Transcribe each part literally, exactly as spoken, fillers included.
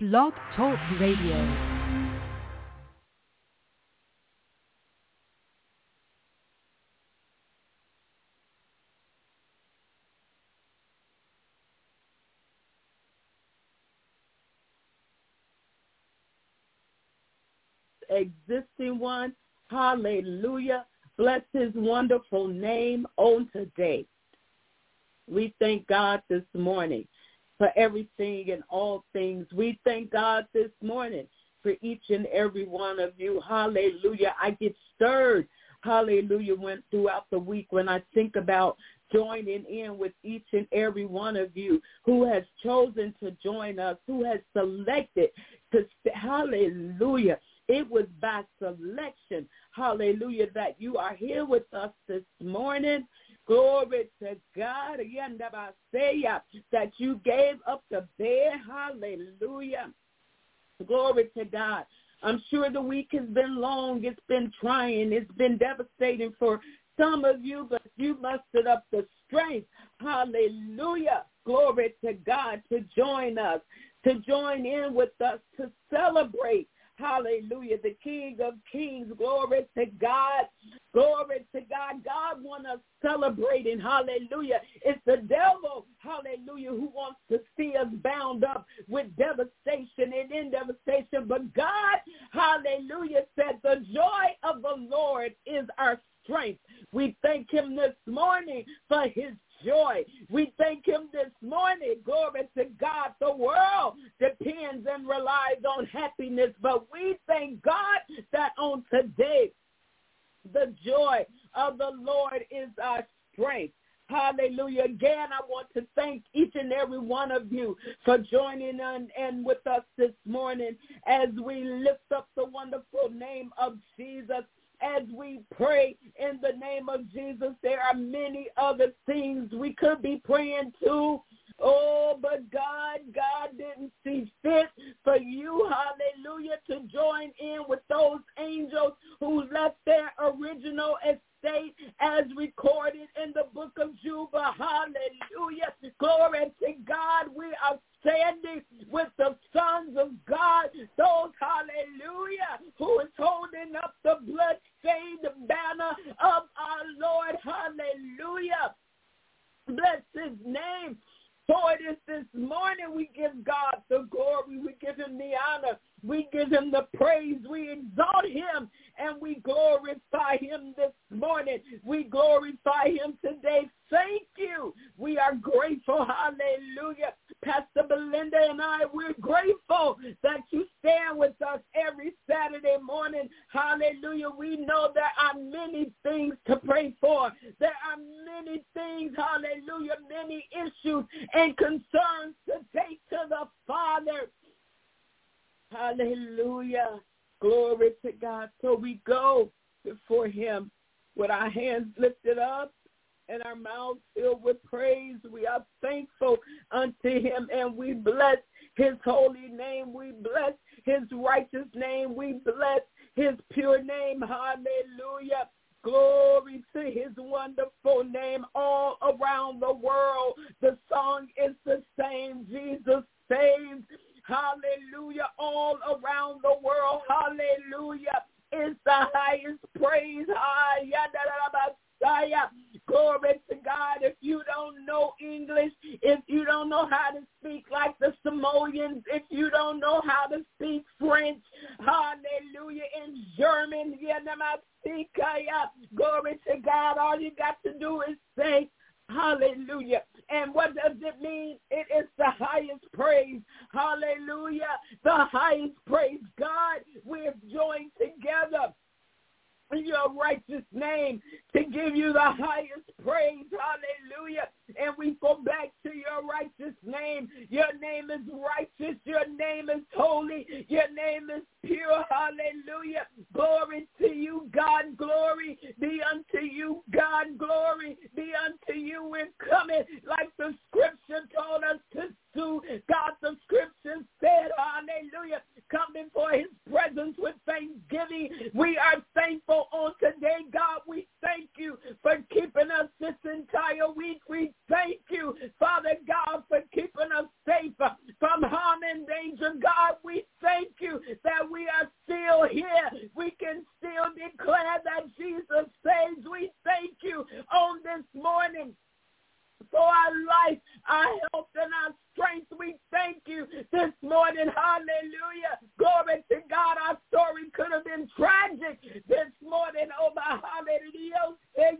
Blog Talk Radio. Existing one. Hallelujah. Bless his wonderful name on today. We thank God this morning for everything and all things. We thank God this morning for each and every one of you. Hallelujah. I get stirred, hallelujah, when throughout the week when I think about joining in with each and every one of you who has chosen to join us, who has selected to, hallelujah. It was by selection, hallelujah, that you are here with us this morning. Glory to God, again, that I say that you gave up the bed, hallelujah. Glory to God. I'm sure the week has been long. It's been trying. It's been devastating for some of you, but you mustered up the strength, hallelujah. Glory to God, to join us, to join in with us, to celebrate. Hallelujah, the King of Kings, glory to God, glory to God. God wants us celebrating, hallelujah. It's the devil, hallelujah, who wants to see us bound up with devastation and in devastation. But God, hallelujah, said the joy of the Lord is our strength. We thank him this morning for his joy. We thank him this morning. Glory to God. The world depends and relies on happiness, but we thank God that on today, the joy of the Lord is our strength. Hallelujah. Again, I want to thank each and every one of you for joining in and with us this morning as we lift up the wonderful name of Jesus. As we pray in the name of Jesus, there are many other things we could be praying to. Oh, but God, God didn't see fit for you, hallelujah, to join in with those angels who left their original estate as recorded in the book of Job. Hallelujah. Glory to God. We are standing with the sons of God, those, hallelujah, who is holding up the blood-stained banner of our Lord. Hallelujah. Bless his name. For it is this morning we give God the glory. We give him the honor. We give him the praise. We exalt him and we glorify him this morning. We glorify him today. Thank you. We are grateful. Hallelujah. Pastor Belinda and I, we're grateful that you stand with us every Saturday morning. Hallelujah. We know there are many things to pray for. There are many things, hallelujah, many issues and concerns to take to the Father. Hallelujah. Glory to God. So we go before him with our hands lifted up and our mouths filled with praise. We are thankful unto him and we bless his holy name. We bless his righteous name. We bless his pure name. Hallelujah. Glory to his wonderful name all around the world. The song is the same. Jesus saves. Hallelujah. All around the world. Hallelujah. It's the highest praise. Glory to God. If you don't know English, if you don't know how to speak like the Samoans, if you don't know how to speak French, hallelujah, in German, glory to God. All you got to do is say, hallelujah. And what does it mean? It is the highest praise. Hallelujah. The highest praise. God, we're joined together in your righteous name to give you the highest praise. Hallelujah. And we go back to your righteous name. Your name is righteous. Your name is holy. Your name is pure. Hallelujah. Glory to you, God. Glory be unto you, God. Glory be unto you. We're coming like the scripture told us to do. God, the scripture said, hallelujah, come before his presence with thanksgiving. We are thankful on today, God. We thank you for keeping us this entire week. We thank you, Father God, for keeping us safe from harm and danger. God, God, we thank you that we are still here. We can still declare that Jesus saves. We thank you on this morning for our life, our health, and our strength. We thank you this morning. Hallelujah. Glory to God. Our story could have been tragic this morning. Oh, my hallelujah.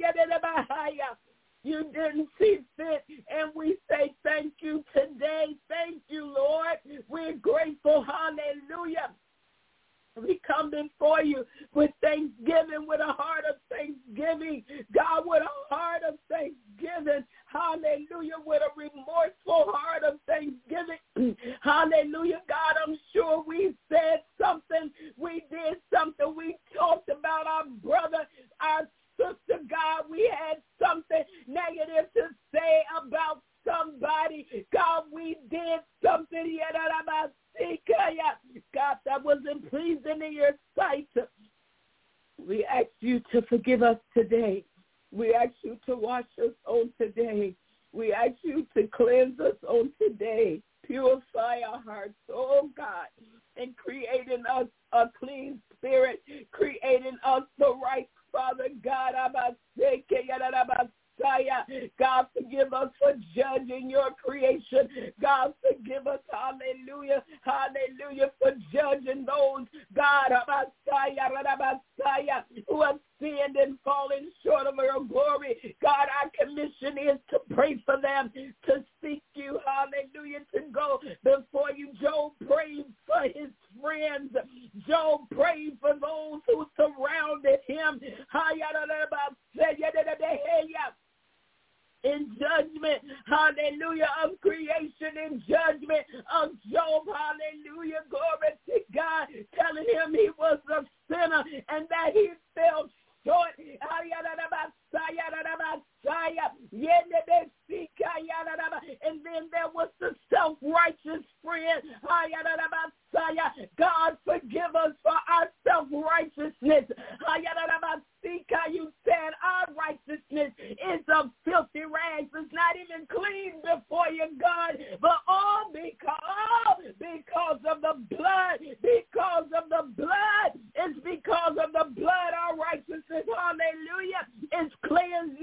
You didn't see fit, and we say thank you today. Thank you, Lord. We're grateful. Hallelujah. We come before you with thanksgiving, with a heart of thanksgiving. God, with a heart of thanksgiving. Hallelujah. With a remorseful heart of thanksgiving. Hallelujah. God, I'm sure we said something. We did something. We talked about our brother, our sister. God, we had something negative to say about somebody. God, we did something. God, that wasn't pleasing in your sight. We ask you to forgive us today. We ask you to wash us on today. We ask you to cleanse us on today. Purify our hearts, oh God, and create in us a clean spirit, creating us the right Father God. God, forgive us for judging your creation. God, forgive us, hallelujah, hallelujah, for judging those, God, who have sinned and fallen short of your glory. God, our commission is to pray for them, to seek you, hallelujah, to go before you. Job prayed for his friends. Job prayed for those who surrounded him. In judgment, hallelujah, of creation, in judgment of Job, hallelujah, glory to God, telling him he was a sinner and that he fell short. And then there was the self-righteous friend. God, forgive us for our self-righteousness. You said our righteousness is of filthy rags. It's not even clean before you, God, but all because, because of the blood, because of the blood, it's because of the blood our righteousness, hallelujah, is cleansed.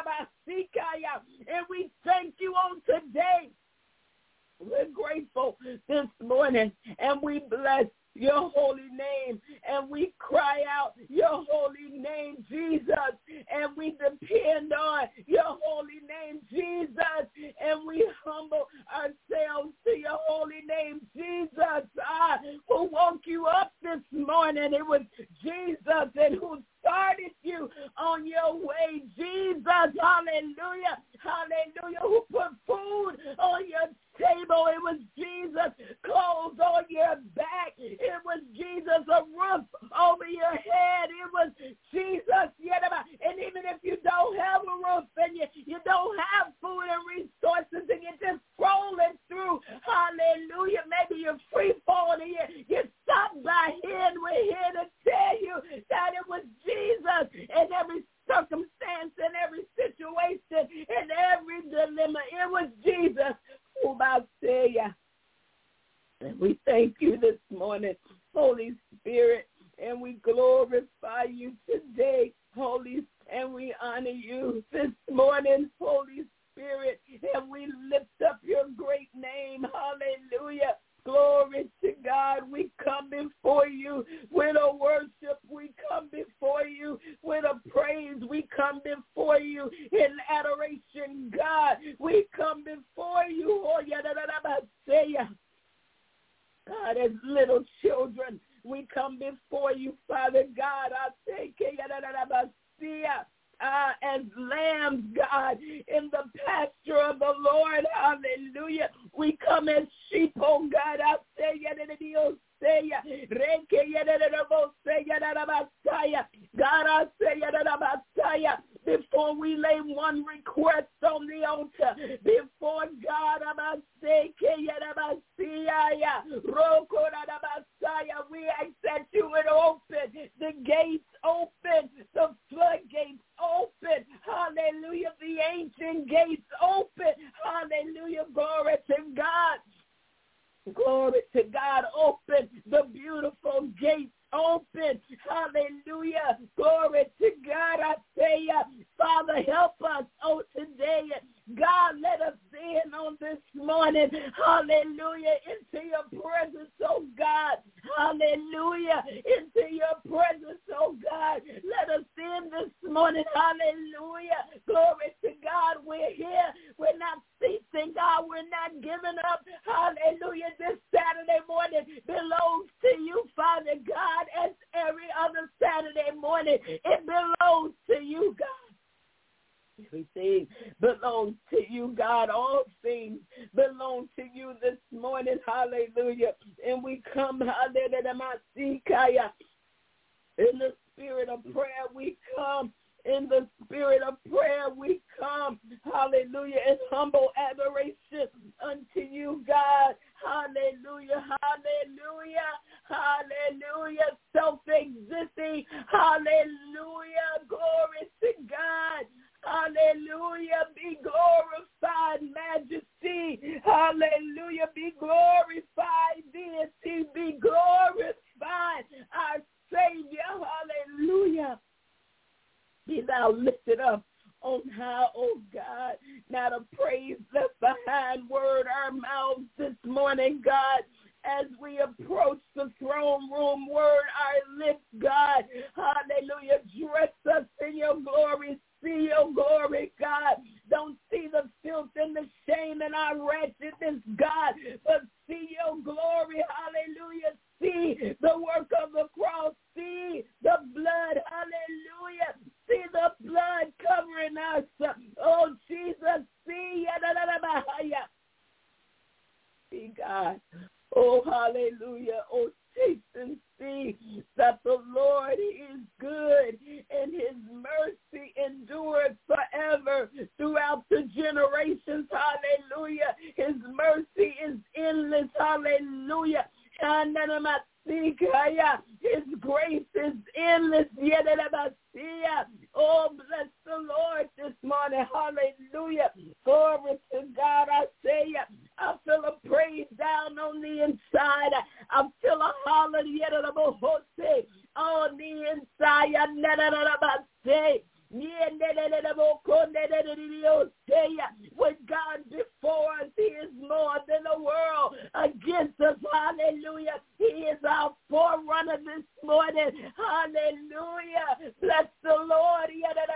And we thank you on today. We're grateful this morning, and we bless your holy name, and we cry out your holy name, Jesus, and we depend on your holy name, Jesus, and we humble ourselves to your holy name, Jesus, ah, who woke you up this morning. It was Jesus, and who started you on your way, Jesus, hallelujah, hallelujah, who put food on your table. It was Jesus, clothes on your back. It was Jesus, a roof over your head. It was Jesus, and even if you don't have a roof and you, you don't have food and resources and you're just scrolling through, hallelujah, maybe you're free falling here, you stop by here, and we're here to tell you that it was Jesus in every circumstance, in every situation, in every dilemma. It was Jesus. And we thank you this morning, Holy Spirit, and we glorify you today, Holy, and we honor you this morning, Holy Spirit, and we lift up your great name. Hallelujah. Glory to God. We come before you with a worship. We come before you with a praise. We come before you in adoration, God. We come before you, oh, God, as little children. We come before you, Father God. I thank you, Uh, as lambs, God, in the pasture of the Lord. Hallelujah. We come as sheep, oh God. I say, God, I say, before we lay one request on the altar, before God, I say, we ask that you would open the gates, open the floodgates, open, hallelujah, the ancient gates, open, hallelujah, glory to God. Glory to God. hallelujah, into your presence, oh God. Let us in this morning, hallelujah. Glory to God, we're here. We're not ceasing, God. We're not giving up, hallelujah. This Saturday morning belongs to you, Father God, as every other Saturday morning. It belongs to you, God. Everything belongs to you, God. All things belong to you this morning. Hallelujah. And we come, hallelujah, in the spirit of prayer. We come in the spirit of prayer. We come, hallelujah, in humble adoration unto you, God. Hallelujah, hallelujah, hallelujah, self-existing. Hallelujah, glory to God. Hallelujah, be glorified, majesty. Hallelujah, be glorified, deity. Be glorified, our Savior. Hallelujah. Be thou lifted up on high, oh God. Not a praise left behind, word our mouths this morning, God. As we approach the throne room, word our lips, God. Hallelujah. Dress us in your glory. See your glory, God. Don't see the filth and the shame and our wretchedness, God, but see your glory. Hallelujah. See the work of the cross. See the blood. Hallelujah. See the blood covering us. Oh, Jesus. See. See, God. Oh, hallelujah. Oh, taste and see that the Lord is good and his mercy endures forever throughout the generations. Hallelujah. His mercy is endless. Hallelujah. His grace is endless. Oh, bless the Lord this morning. Hallelujah. Glory to God. I say, I feel a praise down on the inside. I feel a hallelujah on the inside. With God before us, he is more than the world against us. Hallelujah. He is our forerunner this morning. Hallelujah. Bless the Lord.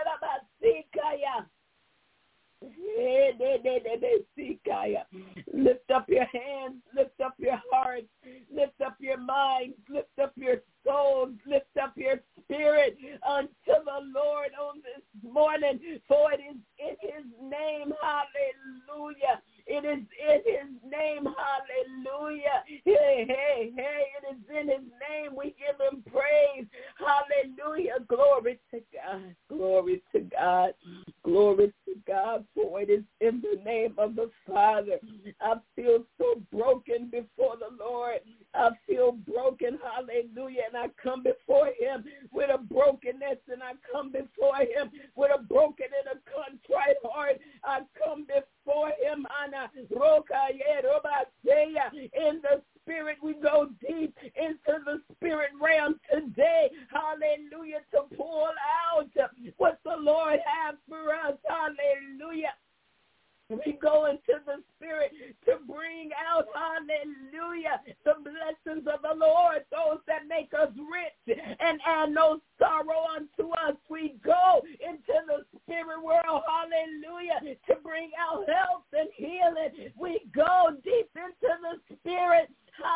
Lift up your hands, lift up your hearts, lift up your minds, lift up your souls, lift up your spirit unto the Lord on this morning, for it is in his name, hallelujah. It is in his name, hallelujah. Hey, hey, hey, it is in his name. We give him praise. Hallelujah. Glory to God. Glory to God. Glory to God, for it is in the name of the Father. I feel so broken before the Lord. I feel broken, hallelujah, and I come before him with a brokenness, and I come before him with a broken and a contrite heart. I come before him, Ana Rokaye Robaseya, in the spirit. We go deep into the spirit realm today, hallelujah, to pull out what the Lord has for us, hallelujah. We go into the spirit to bring out, hallelujah, the blessings of the Lord, those that make us rich and add no sorrow unto us. We go into the spirit world, hallelujah, to bring out health and healing. We go deep into the spirit.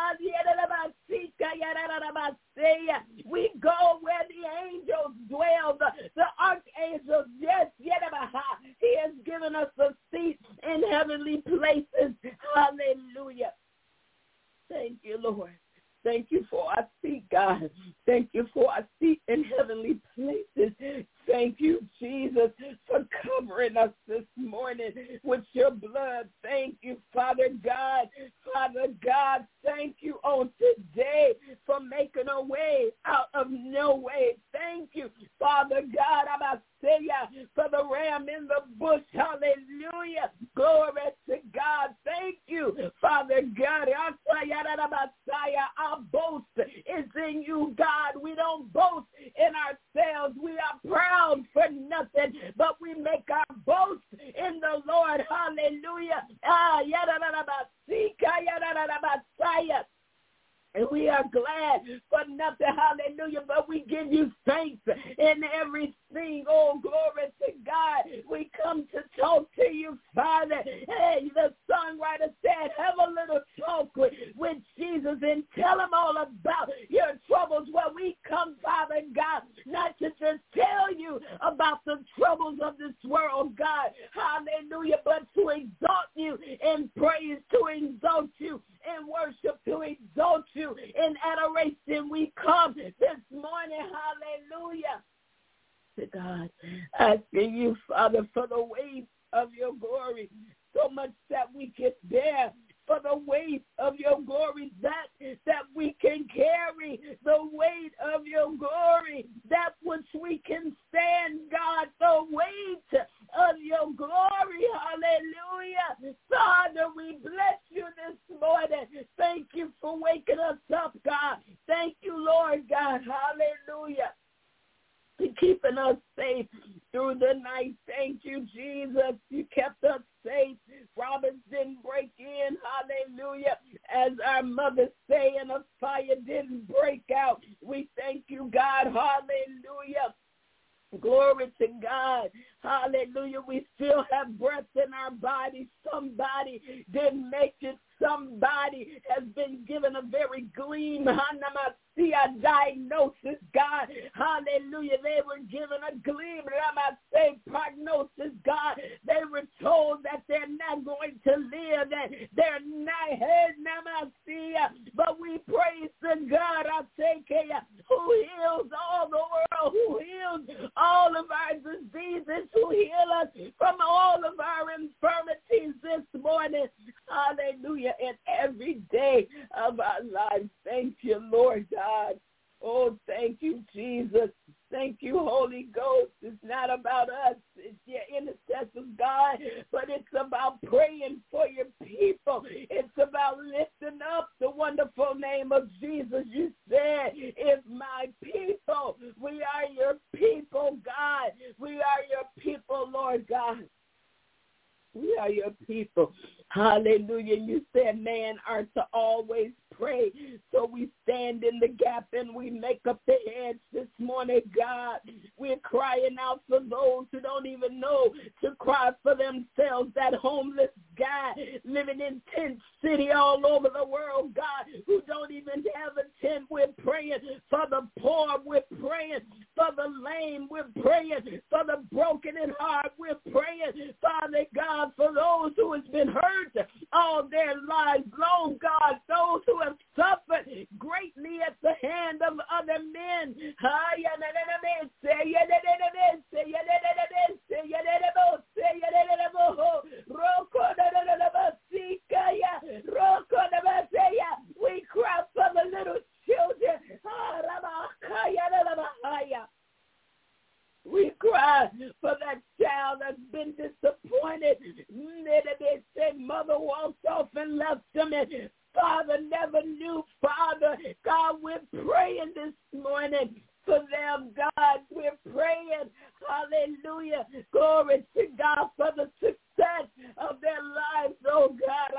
We go where the angels dwell, the, the archangels. Yes, he has given us a seat in heavenly places. Hallelujah. Thank you, Lord. Thank you for our seat, God. Thank you for our seat in heavenly places. Thank you, Jesus, for covering us this morning with your blood. Thank you, Father God. Father God, thank you on today for making a way out of no way. Thank you, Father God, Abasaya, for the ram in the bush. Hallelujah. Glory to God. Thank you, Father God. Our boast is in you, God. We don't boast in ourselves. We are proud for nothing, but we make our boast in the Lord. Hallelujah. Ah, And we are glad for nothing, hallelujah, but we give you thanks in everything. Oh, glory to God. We come to talk to you, Father. Hey, the songwriter said, have a little talk with, with Jesus and tell him all about your troubles. Well, we come, Father God, not to just tell you about the troubles of this world, God, hallelujah, but to exalt you in praise, to exalt you in worship, to exalt you in adoration. We come this morning, hallelujah, to God, asking you, Father, for the weight of your glory, so much that we can bear, for the weight of your glory, that that we can carry, the weight of your glory, that which we can stand, God, the weight of your glory, hallelujah. Father, we bless you this morning. Thank you for waking us up, God. Thank you, Lord God, hallelujah, for keeping us safe through the night. Thank you, Jesus. You kept us safe. Robbers didn't break in. Hallelujah. As our mothers say, and a fire didn't break out. We thank you, God. Hallelujah. Glory to God. Hallelujah. We still have breath in our body. Somebody didn't make it. Somebody has been given a very gleam, a diagnosis, God. Hallelujah. They were given a gleam, say prognosis, God. They were told that they're not going to live, that they're not head, but we praise the God, I take care, who heals all the world, who heals all of our diseases, who heal us from all of our infirmities this morning. Hallelujah. And every day of our lives. Thank you, Lord God. Oh, thank you, Jesus. Thank you, Holy Ghost. It's not about us. It's your intercessors, God, but it's about praying for your people. It's about lifting up the wonderful name of Jesus. You said, if my people, we are your people, God. We are your people, Lord God. We are your people. Hallelujah. You said man are to always pray. So we stand in the gap and we make up the hedge this morning, God. We're crying out for those who don't even know to cry for themselves. That homeless guy living in tent city all over the world, God, who don't even have a tent. We're praying for the poor. We're praying for the lame. We're praying for the broken in heart. We're praying, Father God, for those who has been hurt all their lives long, God, those who have suffered greatly at the hand of other men. We cry for the little children. We cry for that child that's been disappointed. They say mother walked off and left them, and father never knew. Father, God, we're praying this morning for them, God. We're praying, hallelujah, glory to God, for the success of their lives, oh God.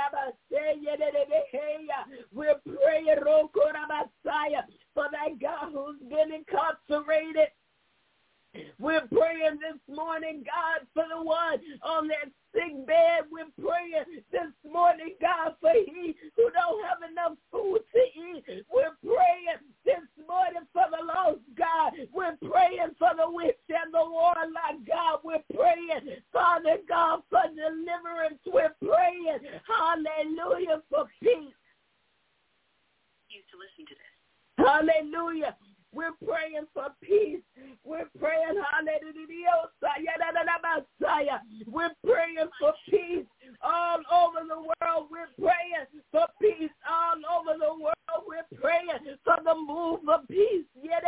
We're praying, for that God who's been incarcerated. We're praying this morning, God, for the one on that sick bed. We're praying this morning, God, for he who don't have enough food to eat. We're praying this morning for the lost, God. We're praying for the witch and the warlock, God. We're praying, Father God, for deliverance. We're praying, hallelujah, for peace. You to listen to this. Hallelujah. We're praying for peace. We're praying, hallelujah. We're praying for peace all over the world. We're praying for peace all over the world. We're praying for the move of peace.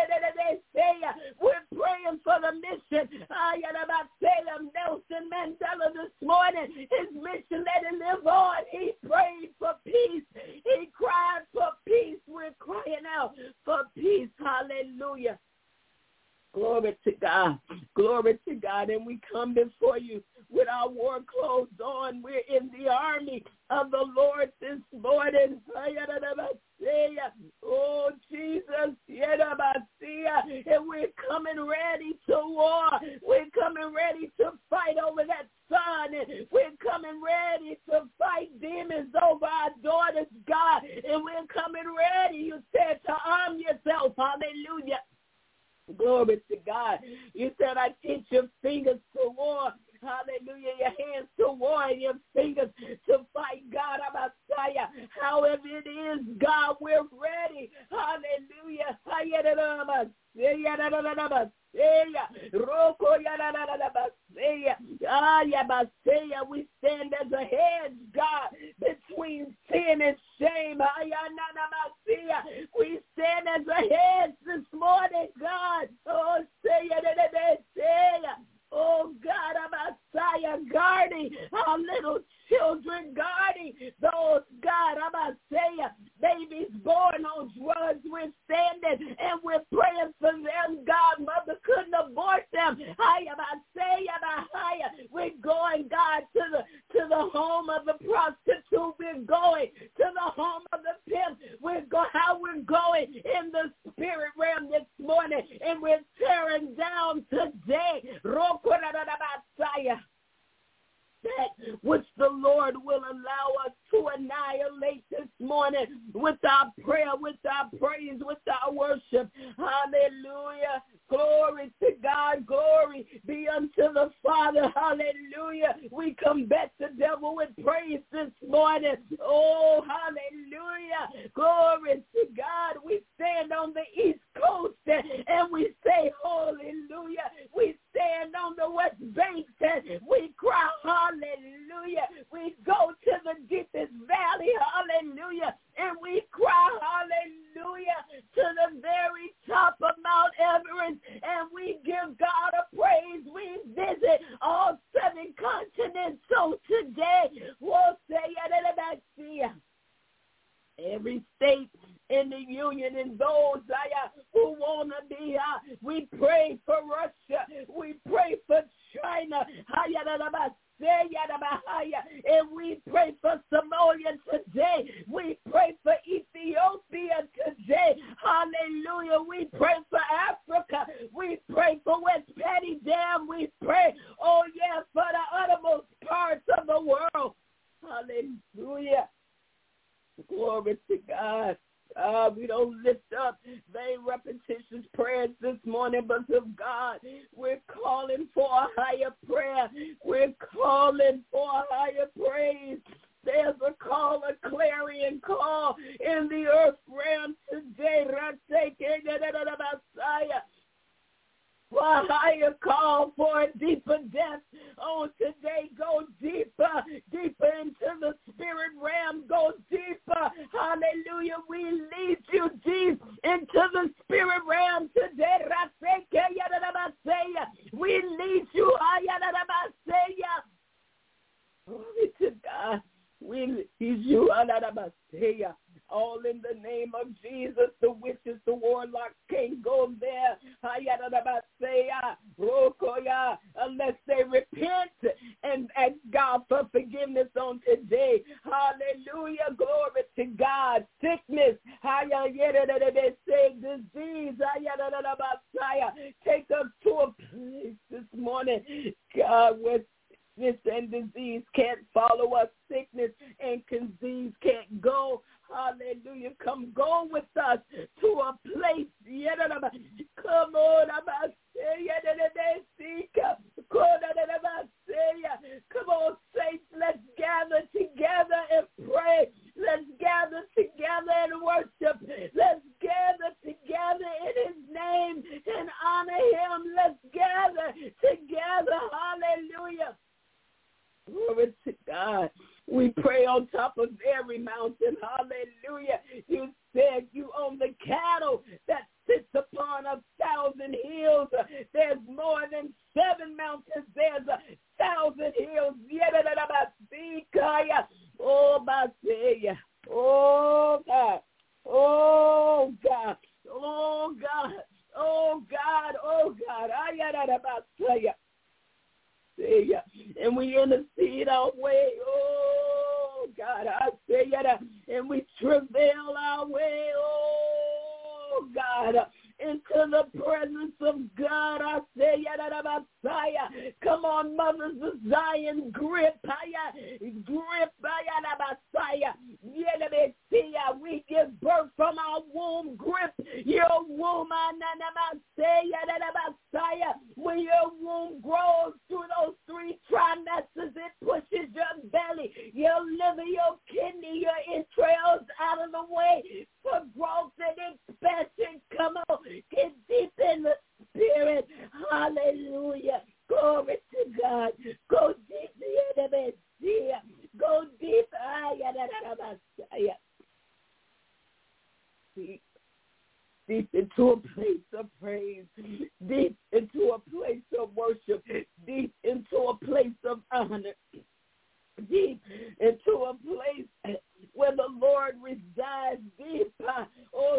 We're praying for the mission. Nelson Mandela this morning, his mission, let it live on. He prayed for peace. He cried for peace. We're crying out for peace. Hallelujah. Glory to God. Glory to God. And we come before you with our war clothes on. We're in the army of the Lord this morning. You said to arm yourself. Hallelujah. Glory to God. You said I teach your fingers to war. Hallelujah. Your hands to war and your fingers to fight. God, Messiah. However it is, God, we're ready. Hallelujah. We stand as a hedge, God, between sin and shame. We stand as a hedge this morning, God. Oh, say it. Oh, God, Messiah, guarding our little children, guarding those, God, Messiah, babies born on drugs. We're standing and we're praying for them. God, mother couldn't abort them. We're going, God, to the to the home of the prostitute. We're going to the home of the pimp. We're go how we're going in the spirit realm this morning, and we're tearing down today that which the Lord will allow us to annihilate this morning with our prayer, with our praise, with our worship. Hallelujah. Glory to God. Glory be unto the Father. Hallelujah. We combat the devil with praise this morning. Oh, hallelujah. Glory to God. We stand on the East Coast and we say, hallelujah. We stand on the West Bank and we cry, hallelujah. We go to the deepest valley, hallelujah, and we cry, hallelujah, to the very top of Mount Everest, and we give God a praise. We visit all seven continents. So today, we'll say, every state in the union and those uh, who want to be, uh, we pray for Russia. We pray for China. And we pray for Somalia today. We pray for Ethiopia today. Hallelujah. We pray for Africa. We pray for West Petty Dam. We pray, oh yeah, for the uttermost parts of the world. Hallelujah. Glory to God. Uh, we don't lift up vain repetitious prayers this morning, but to God, we're calling for a higher prayer. We're calling for a higher praise. There's a call, a clarion call in the earth realm today. For a higher call, for a deeper depth. Oh, today, go deeper, deeper into the spirit realm. Go deeper. Hallelujah. We lead you deep into the spirit realm today. We lead you. Glory to God. We lead you. All in the name of Jesus. The witches, the warlocks can't go there. Unless they repent and ask God for forgiveness on today. Hallelujah. Glory to God. Sickness. They say disease. Take us to a place this morning, God, with sickness and disease can't follow us. Sickness and disease can't go. Hallelujah. Come go with us to a place. Come on. Come on, saints. Let's gather together and pray. Let's gather together and worship. Let's gather together in his name and honor him. Let's gather together. Hallelujah. Glory to God. We pray on top of every mountain. Hallelujah. You said you own the cattle that sits upon a thousand hills. There's more than seven mountains. There's a thousand hills. Oh, my Savior. Oh, God. Oh, God. Oh, God. Oh, God. Oh, God. I Savior. And we intercede our way. Oh, God, I say it. And we travail our way. Oh, God, into the presence of God. I say, Messiah. Come on, mothers of Zion, grip, grip, Messiah. We give birth from our womb. Grip your womb, Messiah. When your womb grows through those three trimesters, it pushes your belly, your liver, your kidney, your entrails out of the way for growth and expansion. Come on, get deep in the spirit. Hallelujah. Glory to God. Go deep in the Messiah. Go deep. Deep, deep into a place of praise, deep into a place of worship, deep into a place of honor, deep into a place where the Lord resides deep. Oh,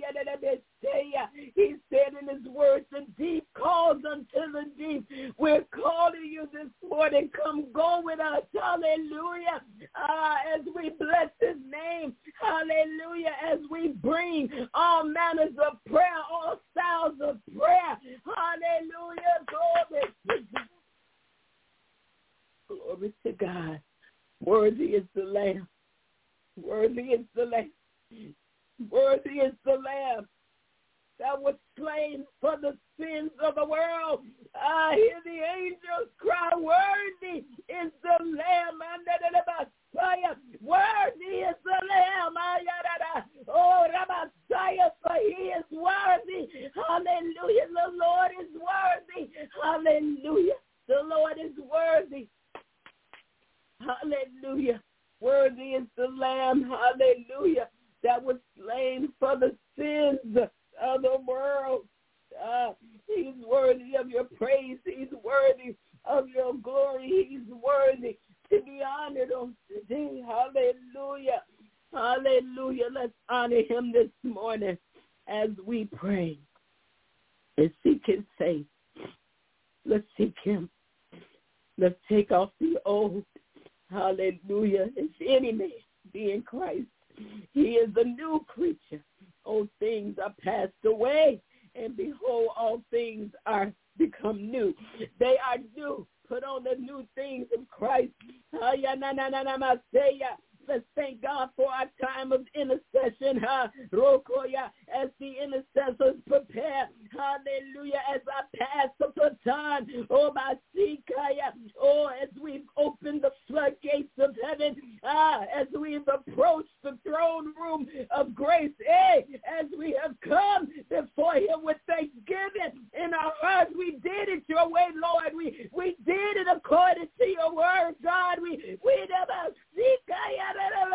he said in his word, the deep calls unto the deep. We're calling you this morning. Come go with us. Hallelujah. Uh, as we bless his name. Hallelujah. As we bring all manners of prayer, all sounds of prayer. Hallelujah. Glory. Glory to God. Worthy is the Lamb. Worthy is the Lamb. Worthy is the Lamb that was slain for the sins of the world. I hear the angels cry, worthy is the Lamb. Worthy is the Lamb. Oh, Rabbasiah, for he is worthy. Hallelujah. The Lord is worthy. Hallelujah. The Lord is worthy. Hallelujah. Worthy is the Lamb. Hallelujah. That was slain for the sins of the world. Uh, he's worthy of your praise. He's worthy of your glory. He's worthy to be honored on today. Hallelujah. Hallelujah. Let's honor him this morning as we pray and seek his face. Let's seek him. Let's take off the old. Hallelujah. If any man be in Christ, he is a new creature. Old things are passed away, and behold, all things are become new. They are new. Put on the new things of Christ. Let's thank God for our time of intercession. As the intercessors prepare, hallelujah, as I pass the baton, oh, my Sikaya, oh, as we've opened the floodgates of heaven, ah, as we've approached the throne room of grace, eh, as we have come before him with thanksgiving in our hearts, we did it your way, Lord. We we did it according to your word, God. We we never Sikaya.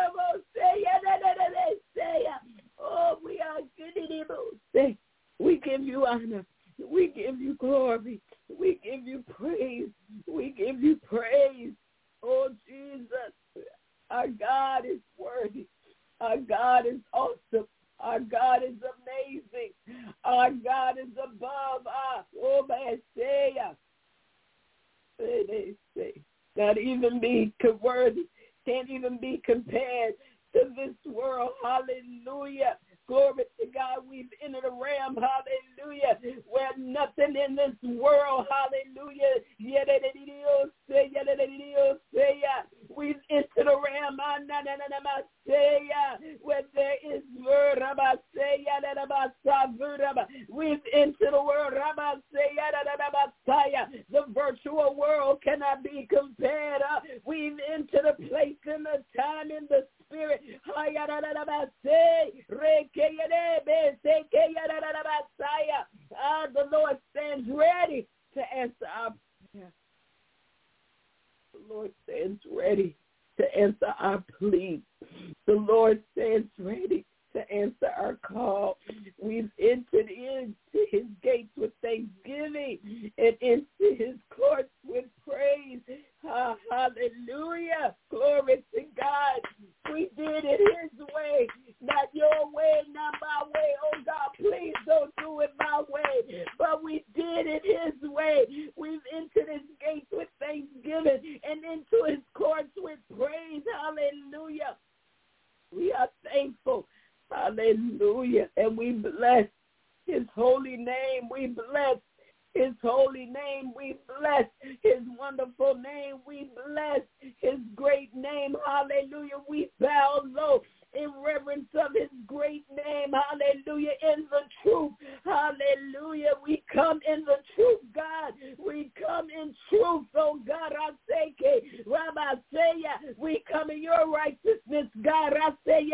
Oh, we are good. We give you honor. We give you glory. We give you praise. We give you praise. Oh, Jesus, our God is worthy. Our God is awesome. Our God is amazing. Our God is above us. Oh, Messiah. Not even be worthy. Can't even be compared to this world. Hallelujah. Glory to God. We've entered a realm, hallelujah, where nothing in this world, hallelujah, we've entered a realm where there is we've entered a world, the virtual world cannot be compared. We've entered a place in the time in the spirit. Ah, the Lord stands ready to answer our prayer. The Lord stands ready to answer our plea. The Lord stands ready to answer our call. We've entered into his gates with thanksgiving and into his courts with praise. Ah, hallelujah. Glory to God. We did it his way, not your way, not my way. Oh, God, please don't do it my way. But we did it his way. We've entered his gates with thanksgiving and into his courts with praise. Hallelujah. We are thankful. Hallelujah. And we bless His holy name we bless. His holy name we bless. His wonderful name we bless. His great name, hallelujah, we bow low in reverence of his great name, hallelujah, in the truth, hallelujah. We come in the truth, God. We come in truth, oh God, I say, Rabbi, say, we come in your righteousness, God, I say,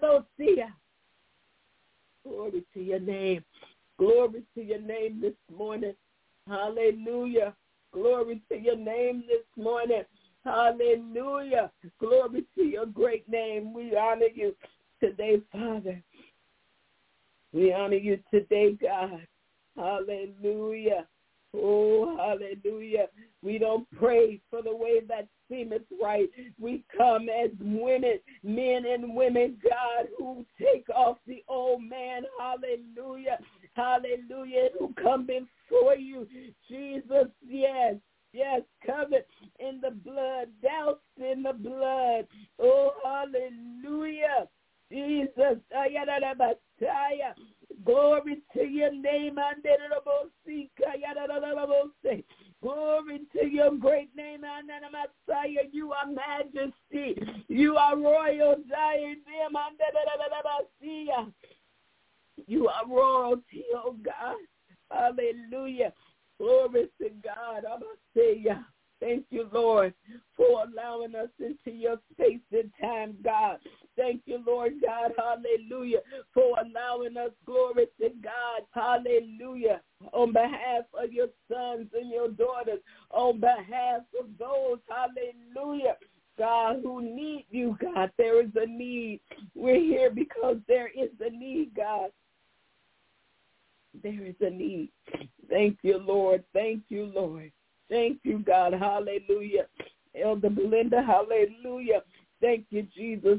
glory to your name. Glory to your name this morning. Hallelujah. Glory to your name this morning. Hallelujah. Glory to your great name. We honor you today, Father. We honor you today, God. Hallelujah. Oh, hallelujah. We don't pray for the way that seemeth right. We come as women, men and women, God, who take off the old man. Hallelujah. Hallelujah. Who come before you. Jesus, yes. Yes, covered in the blood, doused in the blood. Oh, hallelujah. Jesus, glory to your name. Glory to your great name. You are majesty. You are royal diadem. You are royalty, oh God. Hallelujah. Glory to God. I'm going to say, yeah. Thank you, Lord, for allowing us into your space and time, God. Thank you, Lord God, hallelujah, for allowing us, glory to God, hallelujah, on behalf of your sons and your daughters, on behalf of those, hallelujah, God, who need you, God. There is a need. We're here because there is a need, God. There is a need. Thank you, Lord. Thank you, Lord. Thank you, God. Hallelujah. Elder Belinda, hallelujah. Thank you, Jesus.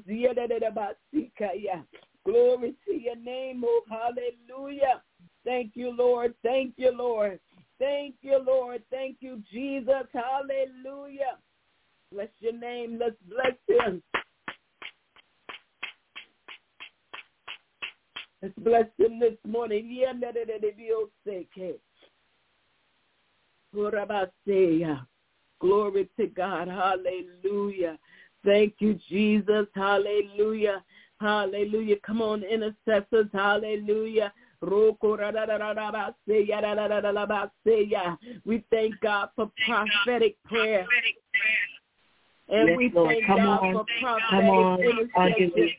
Glory to your name, oh, hallelujah. Thank you, Lord. Thank you, Lord. Thank you, Lord. Thank you, Jesus. Hallelujah. Bless your name. Let's bless him. Let's bless him this morning. Glory to God. Hallelujah. Thank you, Jesus. Hallelujah. Hallelujah. Come on, intercessors. Hallelujah. We thank God for prophetic prayer. And yes, we Lord. thank Come God on. for prophetic intercession.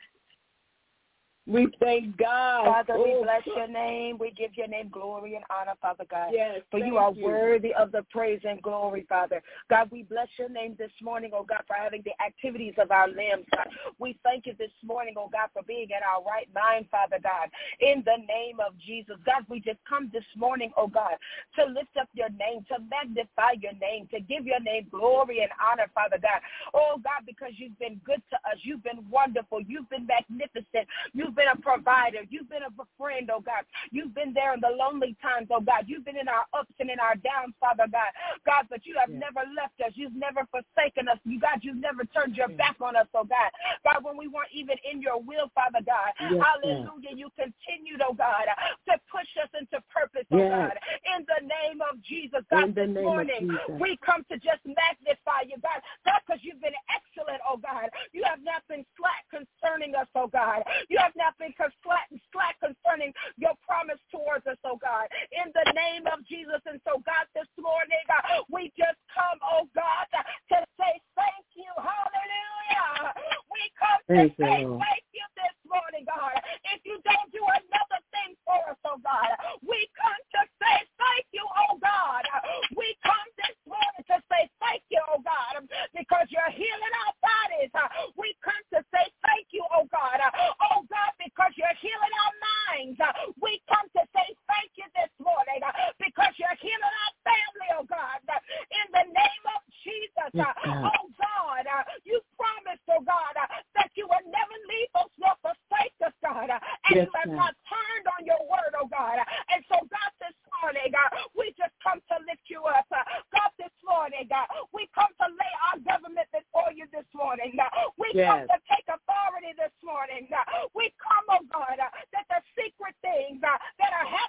We thank God. Father, oh, we bless your name. We give your name glory and honor, Father God. Yes, for you are you. worthy of the praise and glory, Father. God, we bless your name this morning, oh God, for having the activities of our limbs, God. We thank you this morning, oh God, for being in our right mind, Father God. In the name of Jesus, God, we just come this morning, oh God, to lift up your name, to magnify your name, to give your name glory and honor, Father God. Oh God, because you've been good to us. You've been wonderful. You've been magnificent. You've been a provider. You've been a friend, oh God. You've been there in the lonely times, oh God. You've been in our ups and in our downs, Father God. God, but you have yeah. never left us. You've never forsaken us. You, God, you've never turned your yeah. back on us, oh God. God, when we weren't even in your will, Father God, yes, hallelujah, yeah. you continued, oh God, to push us into purpose, oh yes. God. In the name of Jesus, God, this morning, we come to just magnify you, God. God, because you've been excellent, oh God. You have not been slack concerning us, oh God. You have not been slack, slack concerning your promise towards us, oh God, in the name of Jesus. And so, God, this morning, uh, we just come, oh God, uh, to say thank you. Hallelujah. We come thank to say you. thank you this morning, God. If you don't do another thing for us, oh God, we come to say thank you, oh God. We come this morning to say thank you, oh God, because you're healing our bodies. We come to say thank you, oh God. Oh God, because you're healing our minds. We come to say thank you this morning because you're healing our family, oh God. In the name of Jesus, yes, oh God, you promised, oh God, that you would never leave us nor forsake us, God. And yes, you have God. not turned on your word, oh God. And so, God, this morning, we just come to lift you up. God, this morning, we come to lay our government before you this morning. We yes. come to take authority this morning. We come, oh God, that the secret things that are happening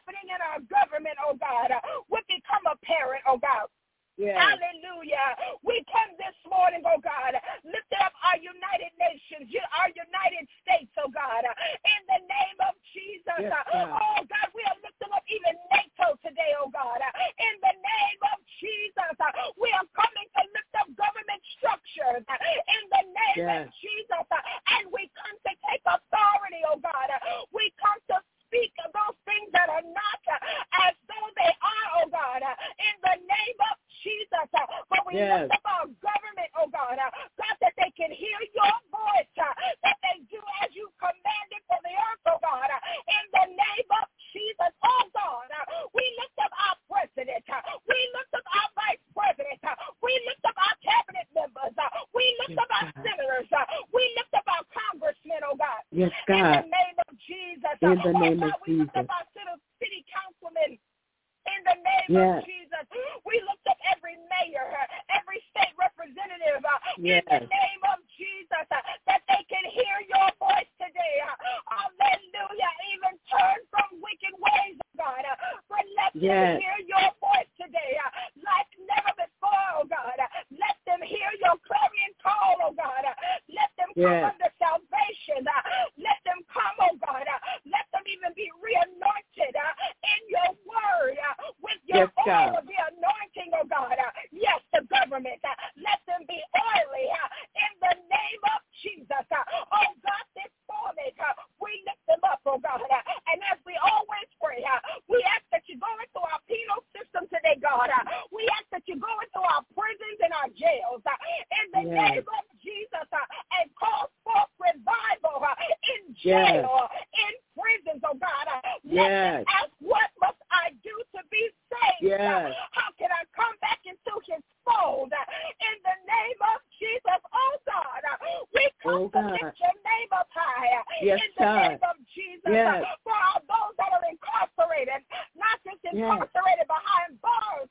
Yes, God. Oh, God, we are lifting up even NATO today, oh, God. In the name of Jesus, we are coming to lift up government structures in the name yes. of Jesus. And we come to take authority, oh, God. We come to speak of those things that are not as though they are, oh, God. In the name of Jesus. But we yes. lift up our government, oh, God. God, that they can hear your voice, that they do as you commanded for the earth, oh, God. In the name of Jesus, oh, God. We lift up our president. We lift up our vice president. We lift up our cabinet members. We lift yes, up our God. senators. We lift up our congressmen, oh, God. Yes, God. In the name of Jesus. In the oh, name God, of we Jesus. lift up our city councilmen. In the name yes. of Jesus, we lift up every mayor, every state representative, yes. in the name of Jesus, that they can hear your voice today. Hallelujah. Even turn from wicked ways, God. But let yes. them hear your voice today like never before, oh God. Let them hear your clarion call, oh God. Let them come yes. under salvation. Let them come, oh God. Let them even be reanointed in your word. With your yes, God. oil of the anointing, oh God. Uh, yes, the government. Uh, let them be oily uh, in the name of Jesus. Uh, oh God, this morning uh, we lift them up, oh God. Uh, and as we always pray, uh, we ask that you go into our penal system today, God. Uh, we ask that you go into our prisons and our jails uh, in the yes. name of Jesus uh, and call forth revival uh, in jail, yes. in prisons, oh God. Uh, let yes. them ask, what must I do to be saved? Yes. How can I come back into his fold? In the name of Jesus, oh God, we come oh God. to lift your name up high. Yes, in the God. name of Jesus, yes. for all those that are incarcerated, not just incarcerated yes. behind bars,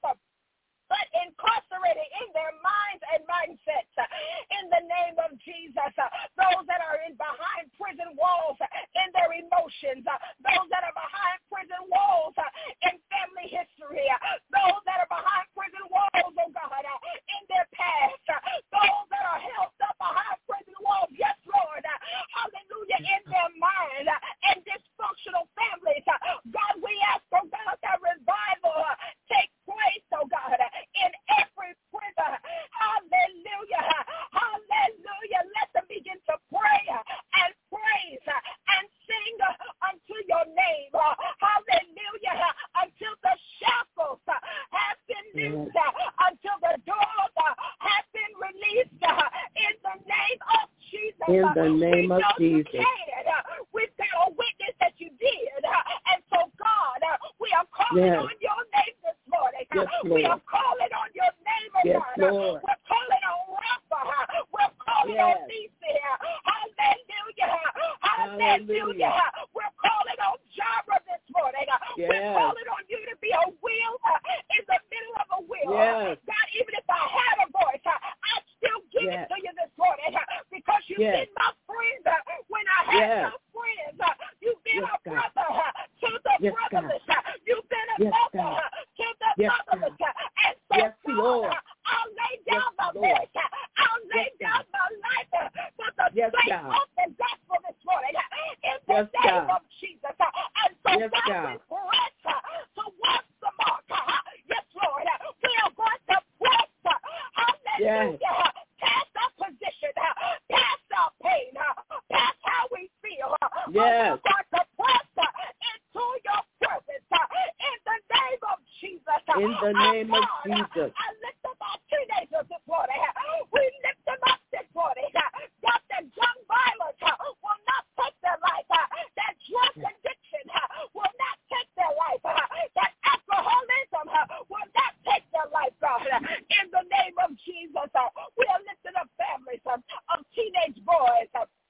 but incarcerated in their minds and mindsets. In the name of Jesus, those that are in behind prison walls in their emotions, those that are behind prison walls in family history, those that are behind prison walls, oh God, in their past, those that are held up behind prison walls, yes, Lord, hallelujah, in their mind and dysfunctional families. God, we ask, oh God, that revival take place, oh God, in every prison. Hallelujah. Hallelujah. Let them begin to pray and praise and sing unto your name. Hallelujah. Until the shackles have been loosed, until the doors have been released. In the name of Jesus. In the name we of know Jesus. You can. We've got a witness that you did. And so, God, we are calling yes. on your name this morning. Yes, we are calling on your name, oh yes, God. Lord. We're calling on Rapha. We're calling yes. on Nisi. Hallelujah. Hallelujah. Hallelujah. We're calling on Jireh this morning. Yes. We're calling on you to be a wheel in the middle of a wheel. Yes. God, even if I had a voice, I'd still give yes. it to you this morning because you've yes. been my friend when I had yes. no friends. You've been yes, a brother to the yes, brotherless. God. You've been a yes, mother God. to the yes, motherless. God. And so, yes, God, Lord. I'll lay down yes, my Lord. voice. I'll lay yes, down my life for the yes, sake God. of the gospel this morning. In the yes, name God. of Jesus. And so, yes, God, God. we press towards the mark. Yes, Lord. We are going to press. Hallelujah. Yes. Past our position. Past our pain. Past how we feel. Yes. We're going to press into your presence. In the name of Jesus. In the name oh, of God, Jesus. I lift up our teenagers this morning. We lift them up this morning. God, that gun violence will not take their life. That drug addiction will not take their life. That alcoholism will not take their life, God. In the name of Jesus, we are lifting up families of teenage boys.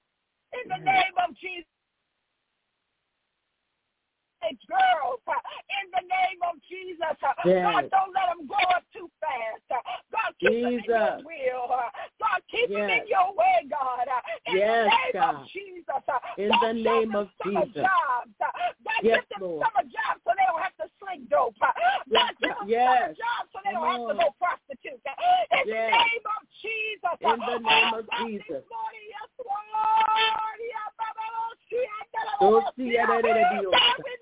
In the name of Jesus. Girls, in the name of Jesus, yes. God, don't let them grow up too fast. God, keep Jesus. them in your will. God, keep yes. them in your way, God. In yes, the name God. of Jesus. In God, the name of summer Jesus. Jobs. God, yes, give them Lord. summer jobs so they don't have to sling dope. God, yes, give them yes. summer jobs so they Come don't have on. to go prostitute. In yes. the name of Jesus. In the name oh, of God, Jesus. This morning, yes, Lord. Oh, see, God, we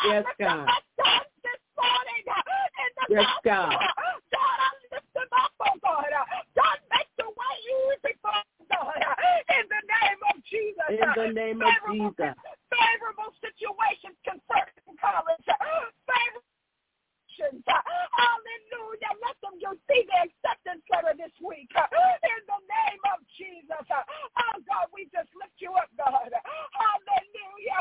Yes, God. This morning, in the Yes, God. God, I lift them up, oh God. God, make the way easy for them, God. In the name of Jesus. In the name of favorable, Jesus. Favorable situations concerning college. Favorable Hallelujah. Let them go see the acceptance letter this week. In the name of Jesus. Oh, God, we just lift you up, God. Hallelujah.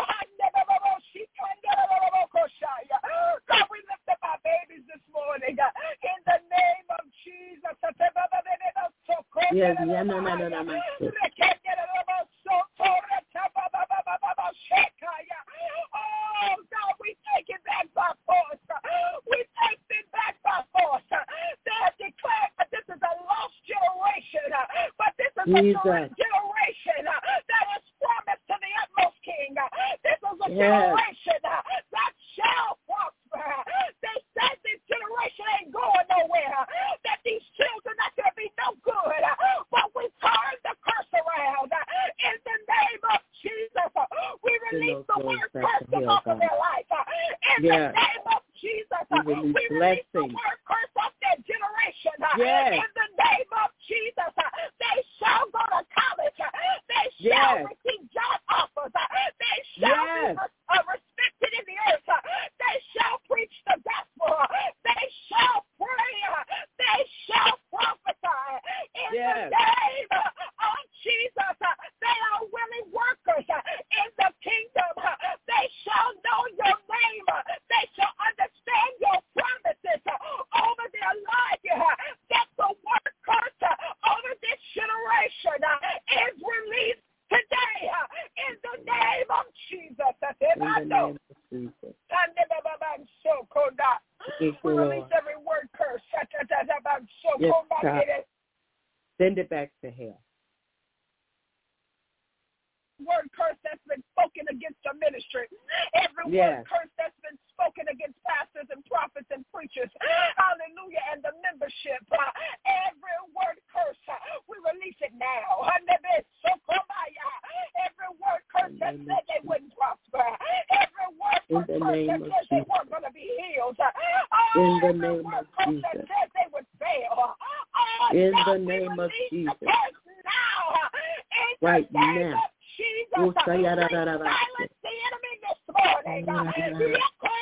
God, we lift up our babies this morning. In the name of Jesus. Yes, yeah, no, no, no, no, no. Oh, God, we take it back by force. We take it back by force. They have declared that this is a lost generation, but this is Jesus. a generation that is promised to the utmost King. This is a Yes. generation that shall prosper. They said this generation ain't going nowhere, that these children are going to be no good, but we turn the curse around. In the name of Jesus, we release the word curse off of their life. In Yes. the name of Jesus, We we release release the blessing. word curse off their generation. Yes. In the name of Jesus, they shall go to college. They shall Yes. receive job offers. They shall Yes. be uh, respected in the earth. They shall preach the gospel. They shall pray. They shall prophesy. In Yes. the name of Jesus, they are willing workers in the kingdom. They shall know your name. They shall understand your promises over their life. That the word curse over this generation is released today in the name of Jesus. In the name of Jesus. Thank We you, release Lord. every word curse. Yes, God. Send it back to hell. Word curse that's been spoken against the ministry. Every Yes. word curse that's been spoken against pastors and prophets and preachers. Hallelujah. And the membership. Uh, every word curse, uh, we release it now. Every word curse that said they wouldn't prosper. Every word In the curse name that of said they Jesus. weren't going to be healed. Oh, In the every name word of curse Jesus. that said they would fail. Oh, In now the we name of release Jesus. the curse now. In the Right name now. of Jesus. Oh, We say, yeah, da, da, da, da. silence the enemy this morning. Yeah, yeah.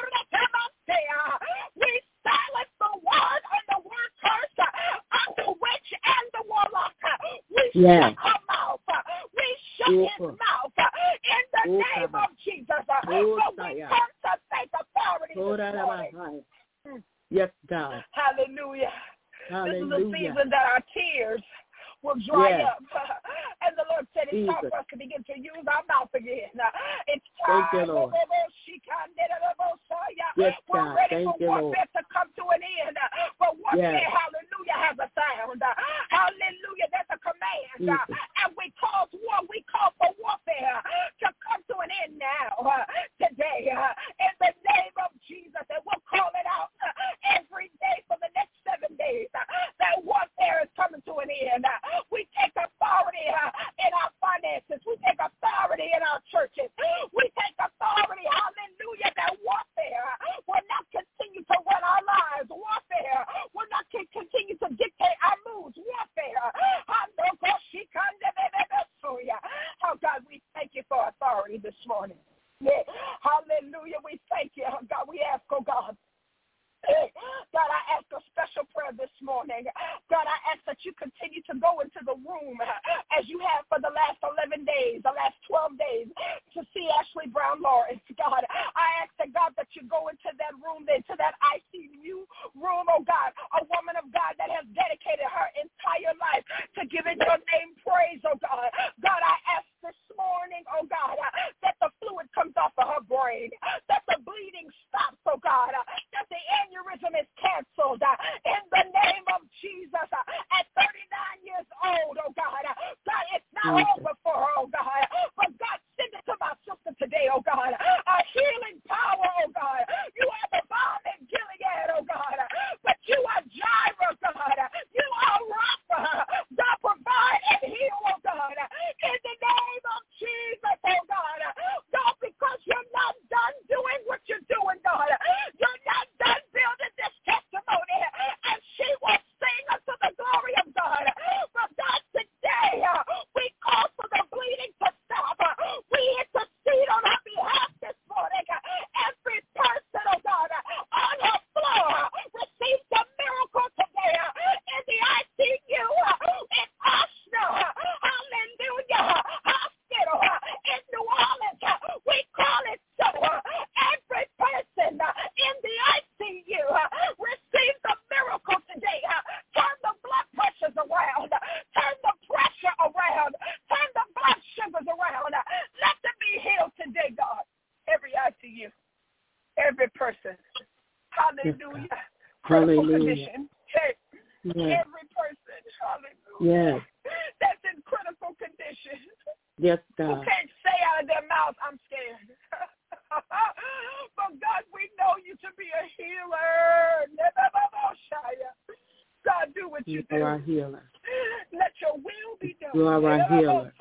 We silence the word and the word curse of the witch and the warlock. We Yes. shut her mouth. We shut Oh, his mouth in the oh, name God. of Jesus. Oh, So we yeah. come to take authority Oh, da, this da, morning. da, da. Yes, God. Hallelujah. This is a Hallelujah. season that our tears will dry Yes. up. And the Lord said it's time Jesus. for us to begin to use our mouth again. It's Thank time. you, Lord. Yes, We're God. ready Thank for you, Lord. warfare to come to an end. But warfare, Yes. hallelujah, has a sound. Hallelujah, that's a command. Jesus. And we cause war, we call for warfare to come to an end now, uh, today, uh, in the name of Jesus. And we'll call it out uh, every day for the next seven days. Uh, that warfare is coming to an end. Uh, we take authority uh, in our finances. We take authority in our churches. We take authority, hallelujah, that warfare will not continue to run our lives. Warfare will not continue to dictate our moods. Warfare. Oh, God, we thank you for authority this morning. Yeah. Hallelujah. We thank you. Oh, God, we ask, oh, God. God, I ask a special prayer this morning. God, I ask that you continue to go into the room as you have for the last eleven days, the last twelve days, to see Ashley Brown Lawrence. God, I ask that, God, that you go into that room, into that I C U room, oh, God, a woman of God that has dedicated her entire life to giving your name praise, oh, God. God, I ask this morning, oh, God, that the fluid comes off of her brain, that the bleeding stops, oh, God, that the aneurysm is canceled in the name of Jesus. At thirty-nine years old, oh, God, God, it's not over for her, oh, God, but God, send it to my sister today, oh, God, a healing power, oh, God. You are the bomb in Gilead, oh, God, but you are Jireh, God. You are Rapha. God, provide and heal, oh, God, in the name of Jesus, oh, God. God, because you're not done doing what you're doing person. Hallelujah. Yes, Critical hallelujah. condition. Hey, Yes. every person, hallelujah, Yes. that's in critical condition. Yes, Who God. can't say out of their mouth, I'm scared. But God, we know you to be a healer. God, do what you, You do. are our healer. Let your will be done. You are our healer.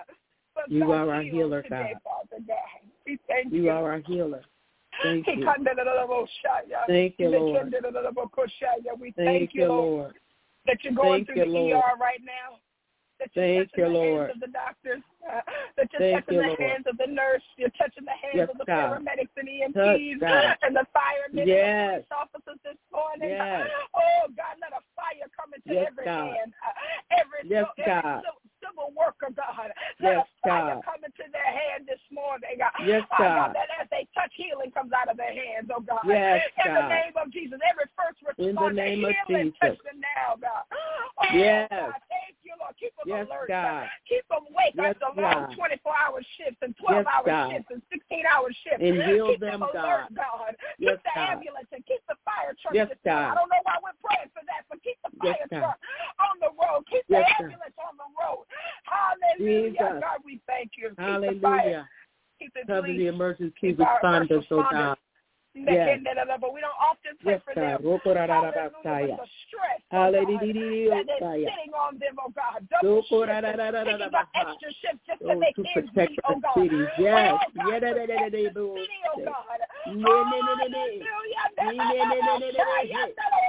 But You God, are our heal healer, today, God. Father God. We thank You you. are our healer. Thank He you. come to the little Shaya. Thank you, He let Lord. you into the little Koshaya. We Thank thank you, you, Lord, Lord. that you're going Thank through you, the E Lord. R right now. That you're Thank touching you, the Lord. hands of the doctors, uh, that you're Thank touching you, the Lord. hands of the nurse, you're touching the hands Yes, of the God. paramedics and E M Touch, Ts God. and the firemen Yes. and the police officers this morning. Yes. Oh, God, let a fire come into Yes, every God. hand, uh, every, Yes, every God. civil, civil worker, God. Let Yes, a fire God. come into their hand this morning. Uh, Yes, oh, God. That as they touch, healing comes out of their hands, oh, God. Yes, In the God. name of Jesus, every first In the responder, name of healing, Jesus. touch them now, God. Oh, Yes. God, thank you, Lord. Keep them Yes, alert. God. Keep them awake Yes, after long God. twenty-four hour shifts and Yes, twelve-hour God. shifts and sixteen-hour shifts. And heal keep them, them alert, God. Yes, keep the God. ambulance and keep the fire truck Yes, this morning. God. I don't know why we're praying for that, but keep the fire Yes, God. truck on the road. Keep Yes, the God. ambulance on the road. Hallelujah. Jesus. God, we thank you. Keep the fire. Hallelujah. Keep the Cover police. the emergency Keep our first responders, oh responders. God. Yes. But we don't often pray Yes, for God. them. Hallelujah. But Hallelujah. the stress, oh God, that Hallelujah. is sitting on them, oh God. Double shift and picking up extra shifts just to Oh, make to ends protect meet, our oh God. cities. Yes. Oh God, Yeah, da, da, da, da, protect the da, da, city, oh da. God. Ne, ne, ne, ne, ne. Hallelujah. Ne, ne, ne, ne, ne, ne, ne.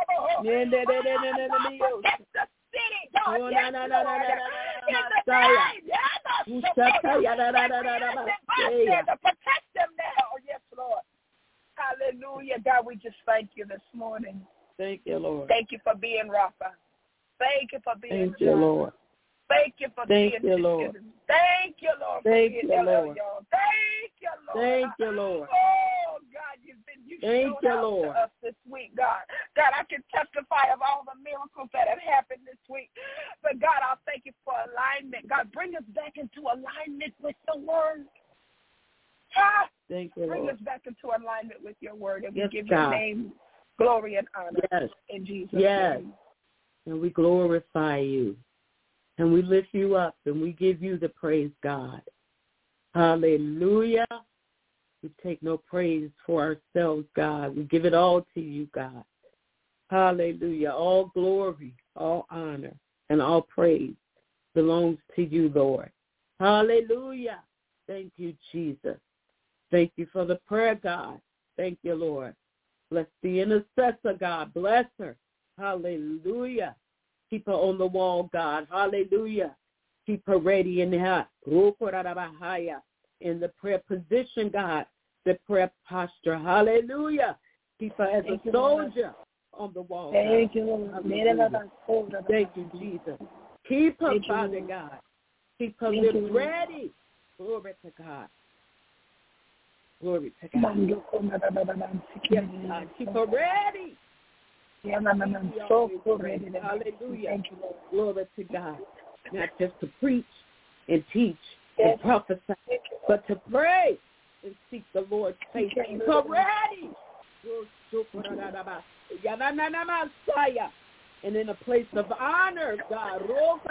Ne, ne, ne, ne, ne, ne, ne, ne, God, protect the city, God. Oh, Yes, na, na, na, na, Lord. na, na, na, In the Messiah. name, yeah, the Ushata, ya, da, da, da, every da, da, innocent Messiah. bystander, protect them now. Yes, Lord. Hallelujah. God, we just thank you this morning. Thank you, Lord. Thank you for being Rapha. Thank you for being Thank you, John. Lord. Thank you for Thank being you, Lord. Thank you, Lord, for Thank being you, Lord. El-Elyon. Thank you, Lord. Thank you, Lord. Oh, God, you've been you Thank showed you, out Lord. to us this week, God. God, I can testify of all the miracles that have happened this week. But, God, I'll thank you for alignment. God, bring us back into alignment with the word. Ah, Thank you, bring Lord. us back into alignment with your word, and we Yes, give God. your name glory and honor Yes. in Jesus' Yes. name. And we glorify you. And we lift you up and we give you the praise, God. Hallelujah. We take no praise for ourselves, God. We give it all to you, God. Hallelujah. All glory, all honor, and all praise belongs to you, Lord. Hallelujah. Thank you, Jesus. Thank you for the prayer, God. Thank you, Lord. Bless the intercessor, God. Bless her. Hallelujah. Keep her on the wall, God. Hallelujah. Keep her ready in the in the prayer position, God. The prayer posture. Hallelujah. Keep her as Thank a you, soldier on the wall. Thank God. you, Lord. Hallelujah. Thank you, Jesus. Keep her, Thank you, Father Lord. God. Keep her Thank lips you, Lord. ready. Glory to God. Glory to God. Yes, God. Keep her ready. Hallelujah. Thank you, Lord. Glory to God. Not just to preach and teach Yes. and prophesy, Thank you, Lord. but to pray and seek the Lord's face. Thank you, Keep her Lord. ready. And in a place of honor, God.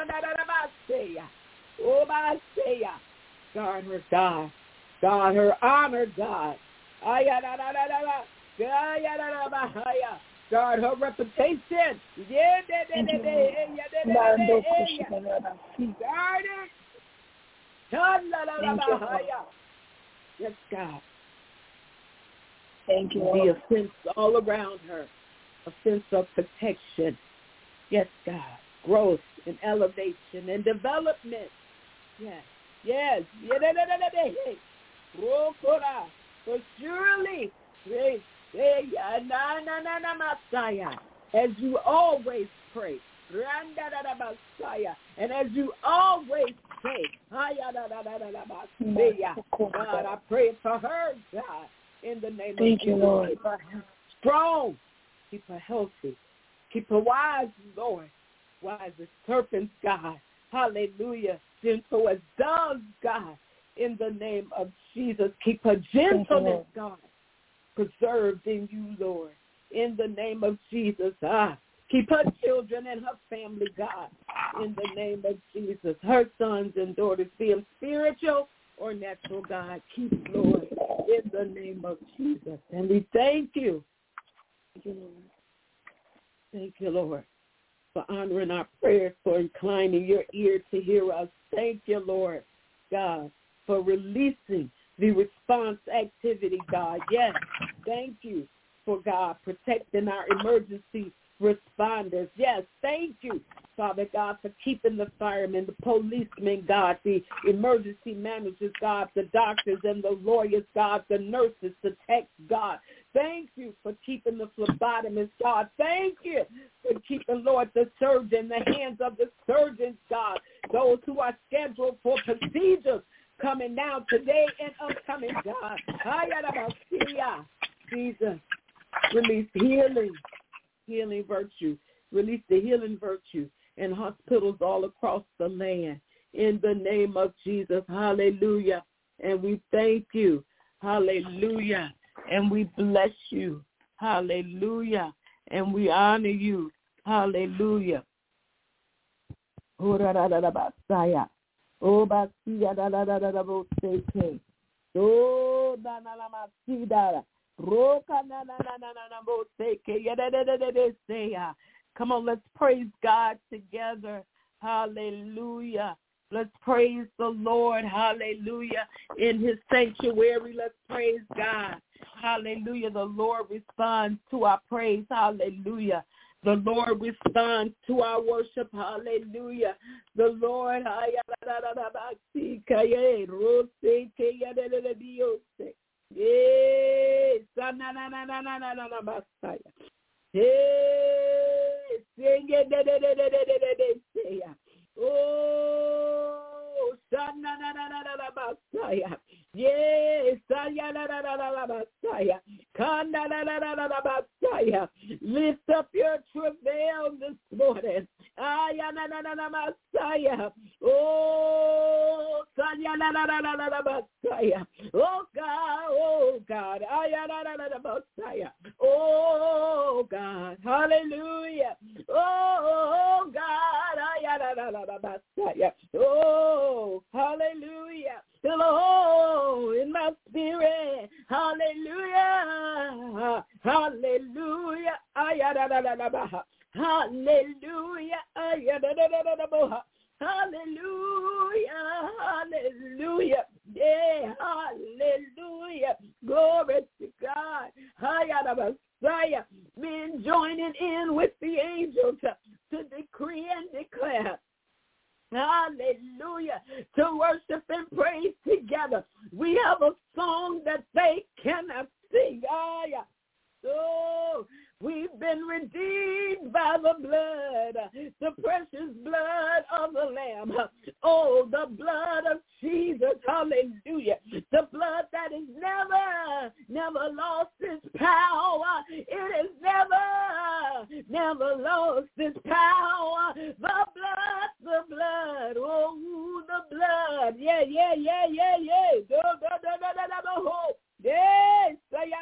Guard her, God. God, her honor, God. Guard her reputation. Thank you, Lord. Guard it. Yes, God. Thank you, Be Lord. a fence all around her, a fence of protection. Yes, God. Growth and elevation and development. Yes, yes. For surely, as you always pray, and as you always say, God, I pray for her, God, in the name Thank of you, Jesus. Lord. Keep her strong, keep her healthy, keep her wise, Lord, wise as serpents, God. Hallelujah. Gentle as doves, God, in the name of Jesus. Keep her gentleness, God. preserved in you, Lord. In the name of Jesus, ah, keep her children and her family, God. In the name of Jesus, her sons and daughters, be them spiritual or natural, God. Keep, Lord, in the name of Jesus. And we thank you. Thank you, Lord. Thank you, Lord, for honoring our prayers, for inclining your ear to hear us. Thank you, Lord, God, for releasing the response activity, God. Yes, thank you for, God, protecting our emergency responders. Yes, thank you, Father God, for keeping the firemen, the policemen, God, the emergency managers, God, the doctors and the lawyers, God, the nurses, the techs, God. Thank you for keeping the phlebotomists, God. Thank you for keeping, Lord, the surgeon, the hands of the surgeons, God, those who are scheduled for procedures coming now today and upcoming, God. Jesus, release healing, healing virtue. Release the healing virtue in hospitals all across the land. In the name of Jesus, hallelujah. And we thank you, hallelujah. And we bless you, hallelujah. And we honor you, hallelujah. Oh, basia da da da da da bo seke. Oh, da na na ma si da. Roka na na na na na bo seke. Ya da da da da da say. Come on, let's praise God together. Hallelujah. Let's praise the Lord. Hallelujah. In his sanctuary, let's praise God. Hallelujah. The Lord responds to our praise. Hallelujah. The Lord responds to our worship. Hallelujah. The Lord. Oh, yes, lift up your travail this morning. Oh, oh God, oh God, oh God, hallelujah, oh God, oh hallelujah, hello in my spirit, hallelujah, hallelujah, hallelujah, hallelujah, hallelujah, yeah, hallelujah, glory to God, Messiah, men joining in with the angels to, to decree and declare, hallelujah, to worship and praise together. We have a song that they cannot sing. Ah, yeah. So we've been redeemed by the blood, the precious blood of the Lamb. Oh, the blood of Jesus, hallelujah. The blood that has never, never lost its power. It has never, never lost its power. The blood, the blood, oh, the blood. Yeah, yeah, yeah, yeah, yeah. Yes,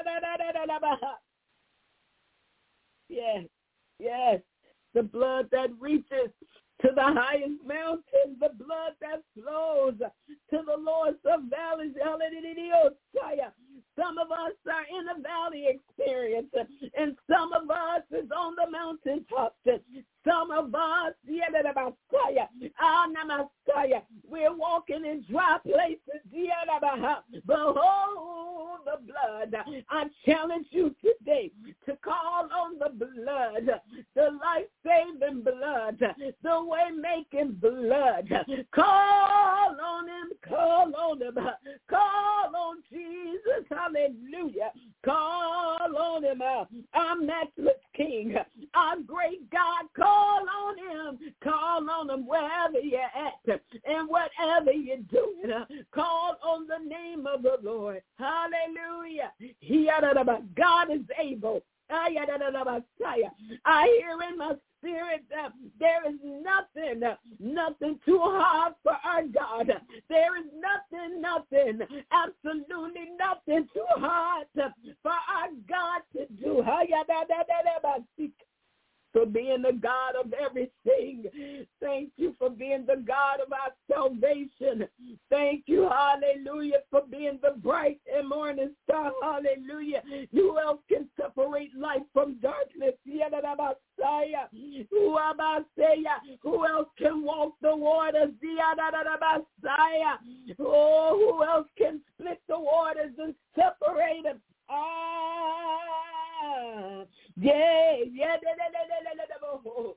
yes, yes, the blood that reaches to the highest mountain, the blood that flows to the lowest of valleys. Some of us are in a valley experience, and some of us is on the mountaintop. Some of us, we're walking in dry places. Behold the blood. I challenge you today to call on the blood, the life-saving blood, the way-making blood. Call on him, call on him, call on Jesus, hallelujah. Call on him, our matchless King, our great God. Call on him, call on him wherever you're at and whatever you're doing. Call on the name of the Lord, hallelujah. God is able. I hear in my spirit that there is nothing, nothing too hard for our God. There is nothing isn't nothing, absolutely nothing too hard for our God to do. For being the God of everything. Thank you for being the God of our salvation. Thank you, hallelujah, for being the bright and morning star. Hallelujah. Who else can separate light from darkness? Who else can walk the waters? Oh, who else can split the waters and separate them? Ah, yeah, yeah, da, da, da, da, da, da, oh,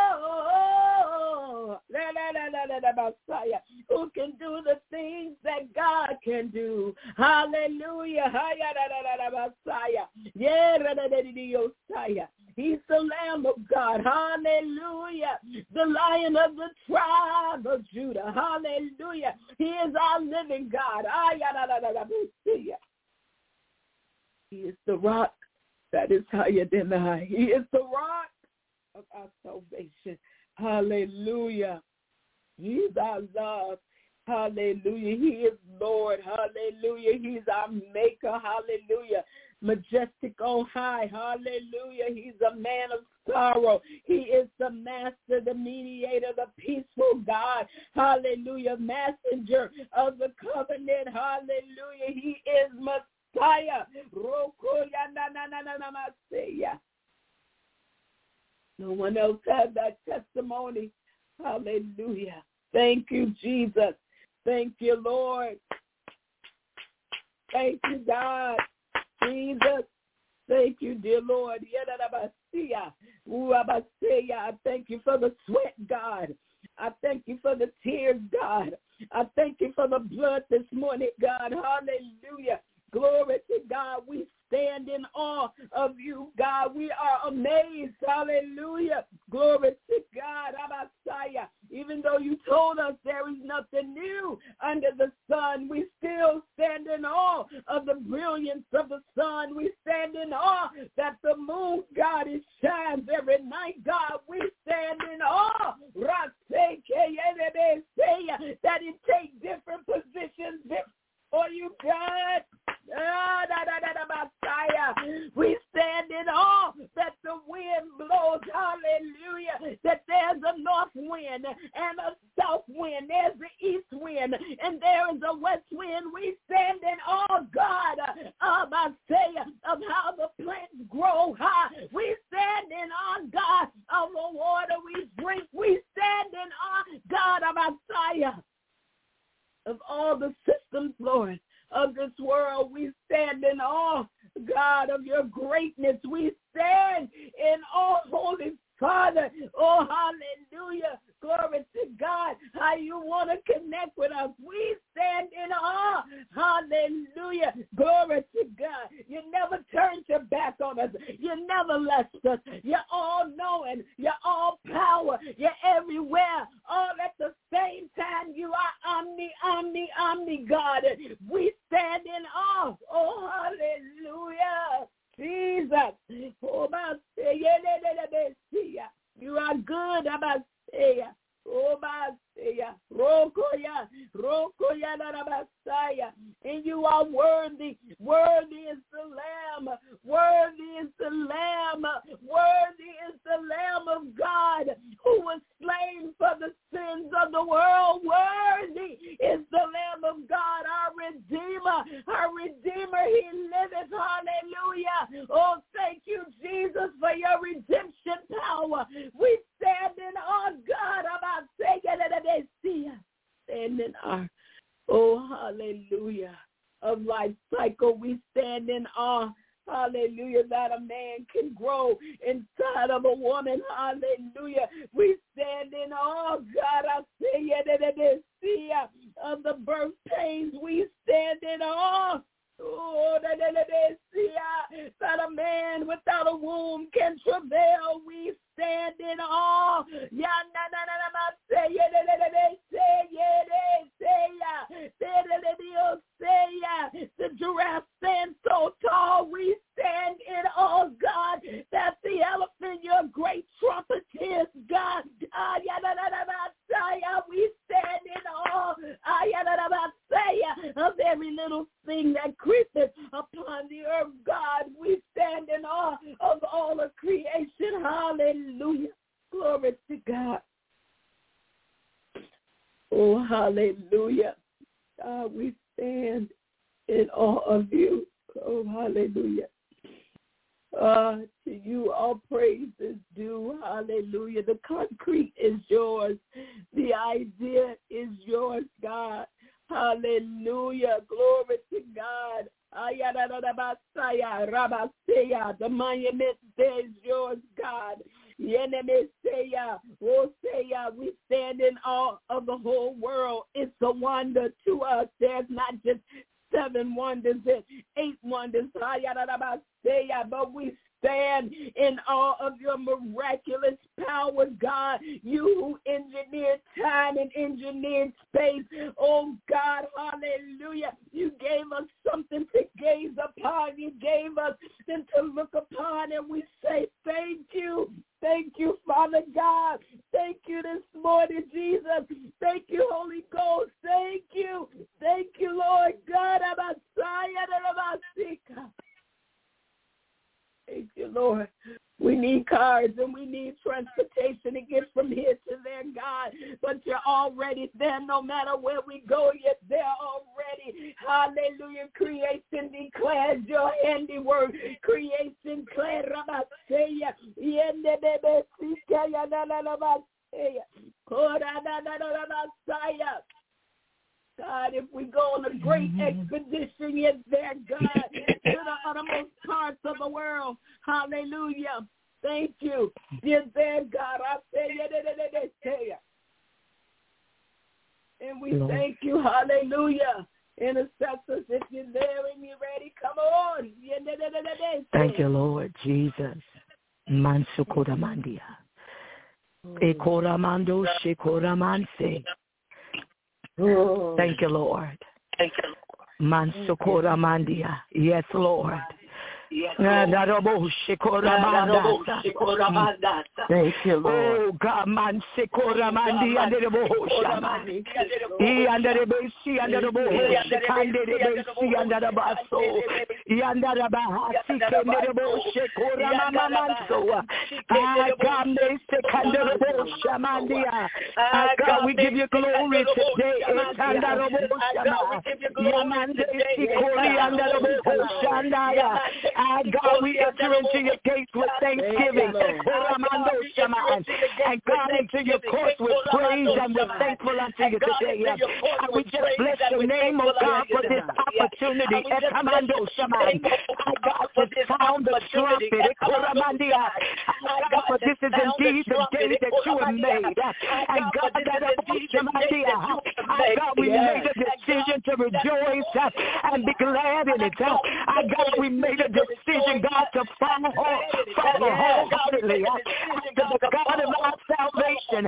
oh, la, la, la, la, la, la, Messiah, who can do the things that God can do. Hallelujah, Haya, la, la, la, la, Messiah, yeah, la, la, la, la, Messiah. He's the Lamb of God. Hallelujah. The Lion of the tribe of Judah. Hallelujah. He is our living God. Haya, la, la, la, la, Messiah. He is the rock that is higher than I. He is the rock of our salvation. Hallelujah. He's our love. Hallelujah. He is Lord. Hallelujah. He's our maker. Hallelujah. Majestic on high. Hallelujah. He's a man of sorrow. He is the master, the mediator, the peaceful God. Hallelujah. Messenger of the covenant. Hallelujah. He is Messiah. No one else has that testimony. Hallelujah. Thank you, Jesus. Thank you, Lord. Thank you, God. Jesus. Thank you, dear Lord. I thank you for the sweat, God. I thank you for the tears, God. I thank you for the blood this morning, God. Hallelujah. Glory to God. We stand in awe of you, God. We are amazed. Hallelujah. Glory to God. Messiah. Even though you told us there is nothing new under the sun, we still stand in awe of the brilliance of the sun. We stand in awe that the moon, God, it shines every night, God. We stand in awe that it takes different positions for you, God. Ah, da, da, da, da, Messiah. We stand in awe that the wind blows, hallelujah, that there's a north wind and a south wind, there's the east wind, and there is a west wind. We stand in awe, God, of Messiah, of how the plants grow high. We stand in awe, God, of the water we drink. We stand in awe, God, of Messiah, of all the systems, Lord, of this world. We stand in awe, God, of your greatness. We stand in awe, Holy Father. Oh, hallelujah. Glory to God. How you want to connect with us. We stand in awe. Hallelujah. Glory to God. You never turned your back on us. You never left us. You're all knowing. You're all power. You're everywhere. All at the same time. You are omni, omni, omni God. We stand in awe. Oh, hallelujah. Jesus. Oh, you are good. Oh, Messiah, Rokoya, Rokoya, Messiah, and you are worthy. Worthy is the Lamb. Worthy is the Lamb. Worthy is the Lamb of God who was slain for the sins of the world. Worthy is the Lamb of God, our Redeemer. Our Redeemer, he liveth. Hallelujah. Oh, thank you, Jesus, for your redemption power. We stand in awe, God, of our Savior. Stand in our, oh, hallelujah, of life cycle. We stand in awe, hallelujah, that a man can grow inside of a woman. Hallelujah. We stand in awe, God, I say it, of the birth pains. We stand in awe. Oh, that a man without a womb can travail. We stand in awe. The giraffe stands so tall. We stand in awe, God, that the elephant, your great trumpeters, God. We stand in awe. every little thing that creepeth upon the earth, God. We stand in awe of all of creation. Hallelujah. Glory to God. Oh, hallelujah. God, we stand in awe of you. Oh, hallelujah. Uh, to you all praise is due. Hallelujah. The concrete is yours. The idea is yours, God. Hallelujah. Glory to God. The monument is yours, God. We stand in awe of the whole world. It's a wonder to us. There's not just seven wonders and eight wonders, but we stand in awe of your miraculous power, God. You who engineered time and engineered space. Oh, God, hallelujah. You gave us something to gaze upon. You gave us something to look upon, and we say thank you. Thank you, Father God. Thank you this morning, Jesus. Thank you, Holy Ghost. Thank you. Thank you, Lord God. Thank you, Lord. We need cars and we need transportation to get from here to there, God. But you're already there. No matter where we go, you're there already. Hallelujah. Creation declares your handiwork. Creation declares Rabaseya. God, if we go on a great expedition, you're there, God, to the uttermost parts of the world. Hallelujah. Thank you. You're there, God. I say, and we thank you. Hallelujah. Intercessors, if you're there and you're ready, come on. Thank you, Lord Jesus. Mansukoramandia. Ekoramando shikoramanse. Thank you, Lord. Thank you, Lord. Mansukoramandia. Yes, Lord. Yes, Lord. Thank you, Lord. Oh, God, man, Sekoramandi and the Bohoshamani. He under the Besi under the Bohoshikande the Besi under the Basso. Yanda the Bahasi came the Boshekoramamamanso. Ah, God, they second the Boshamandia. Ah, God, we give you glory today. It's under the Boshama. Yamande Sikori under the Bohoshandaya. Ah, God, we enter into your gates with thanksgiving. And God, into your courts with praise, and we're thankful unto you today. And we just bless your name, oh God, for this opportunity. And God, for this sound of trumpet. And God, for this is indeed the day that you have made. And God, that God, we made a decision to rejoice and be glad in it. And God, we made a decision, God, to follow follow wholeheartedly to the God of our salvation.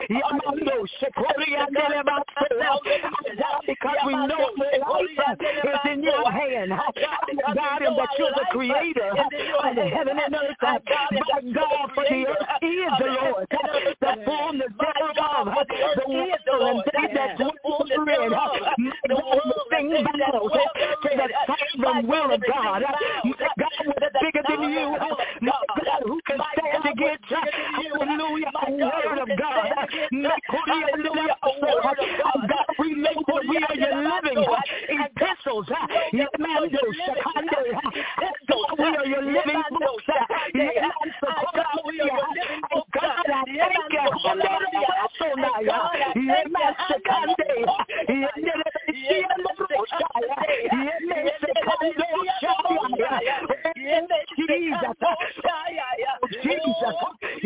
Because we know that life is in your hand. God, and that you're the creator of heaven and earth. My God, for the earth is the Lord, the fullness thereof, the world and they that dwell therein. My God, sing battles to the sovereign will of God. My God, what's bigger than you? My God, who can stand against you? Hallelujah, the word of God. Hallelujah, God, we know that we are your living epistles. God, we are your living books. God, we are your living books. God, I thank you. Jesus,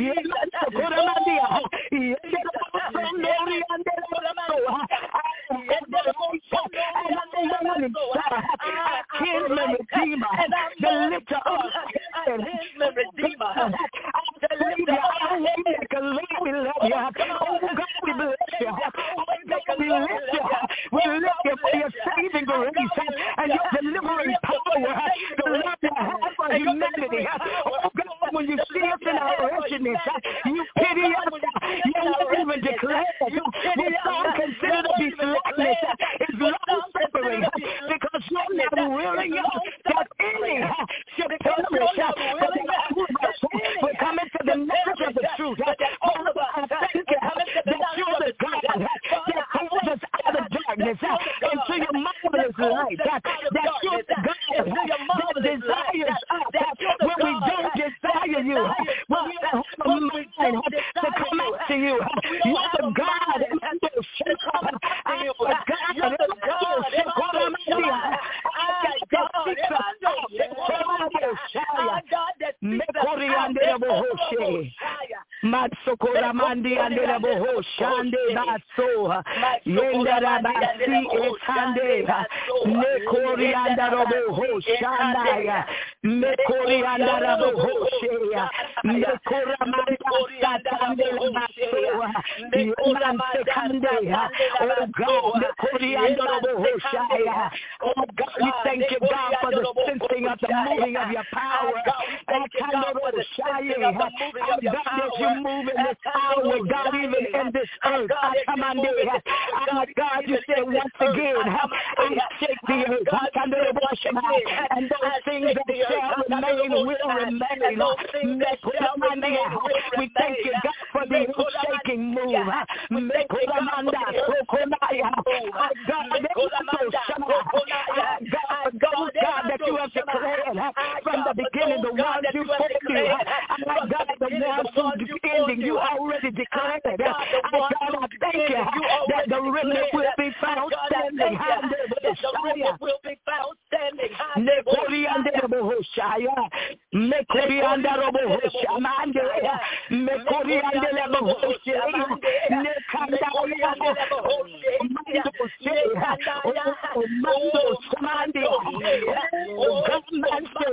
Redeemer, the lifter of the Redeemer, the lifter of the Lord, we love you. Oh God, we bless you. Oh God, we lift you. We lift you for your saving grace and your delivering power. The love you have for humanity. Oh God, when you see us in our wretchedness, you pity us. You don't even declare. What some consider to be slackness is long suffering. Because willing that any should perish, but that all of us will come into the knowledge of the truth. All of us thank you that you're the God that calls us out of darkness into your marvelous light. That you're the God that desires us when we don't desire you, when we don't have a mind to come out to you. You're the God that Matsokora mandi andere boho shande baso yendara basi etande nekori andara boho shanda nekori andara boho sheya nekora manda satande baso yendara sekande oh God nekori andara boho shaya oh God we thank you God for the sensing of the moving of your power thank you God for the shaya oh God that you move in this hour, God, even in this earth. I command it. Oh, God, you said once again, I shake the earth. And those things that shall remain will remain. We thank you, God, for the shaking move. God, God, that you have declared from the beginning, the one you formed. God, the one from the ending, you already declared it. I God, I thank you that the remnant will be found standing. The remnant will be found standing. Nekori andere bohoshaya, nekori andere bohoshamande, nekori andere bohoshaya, nekanda andere bohoshaya, mando samande, oh gamande,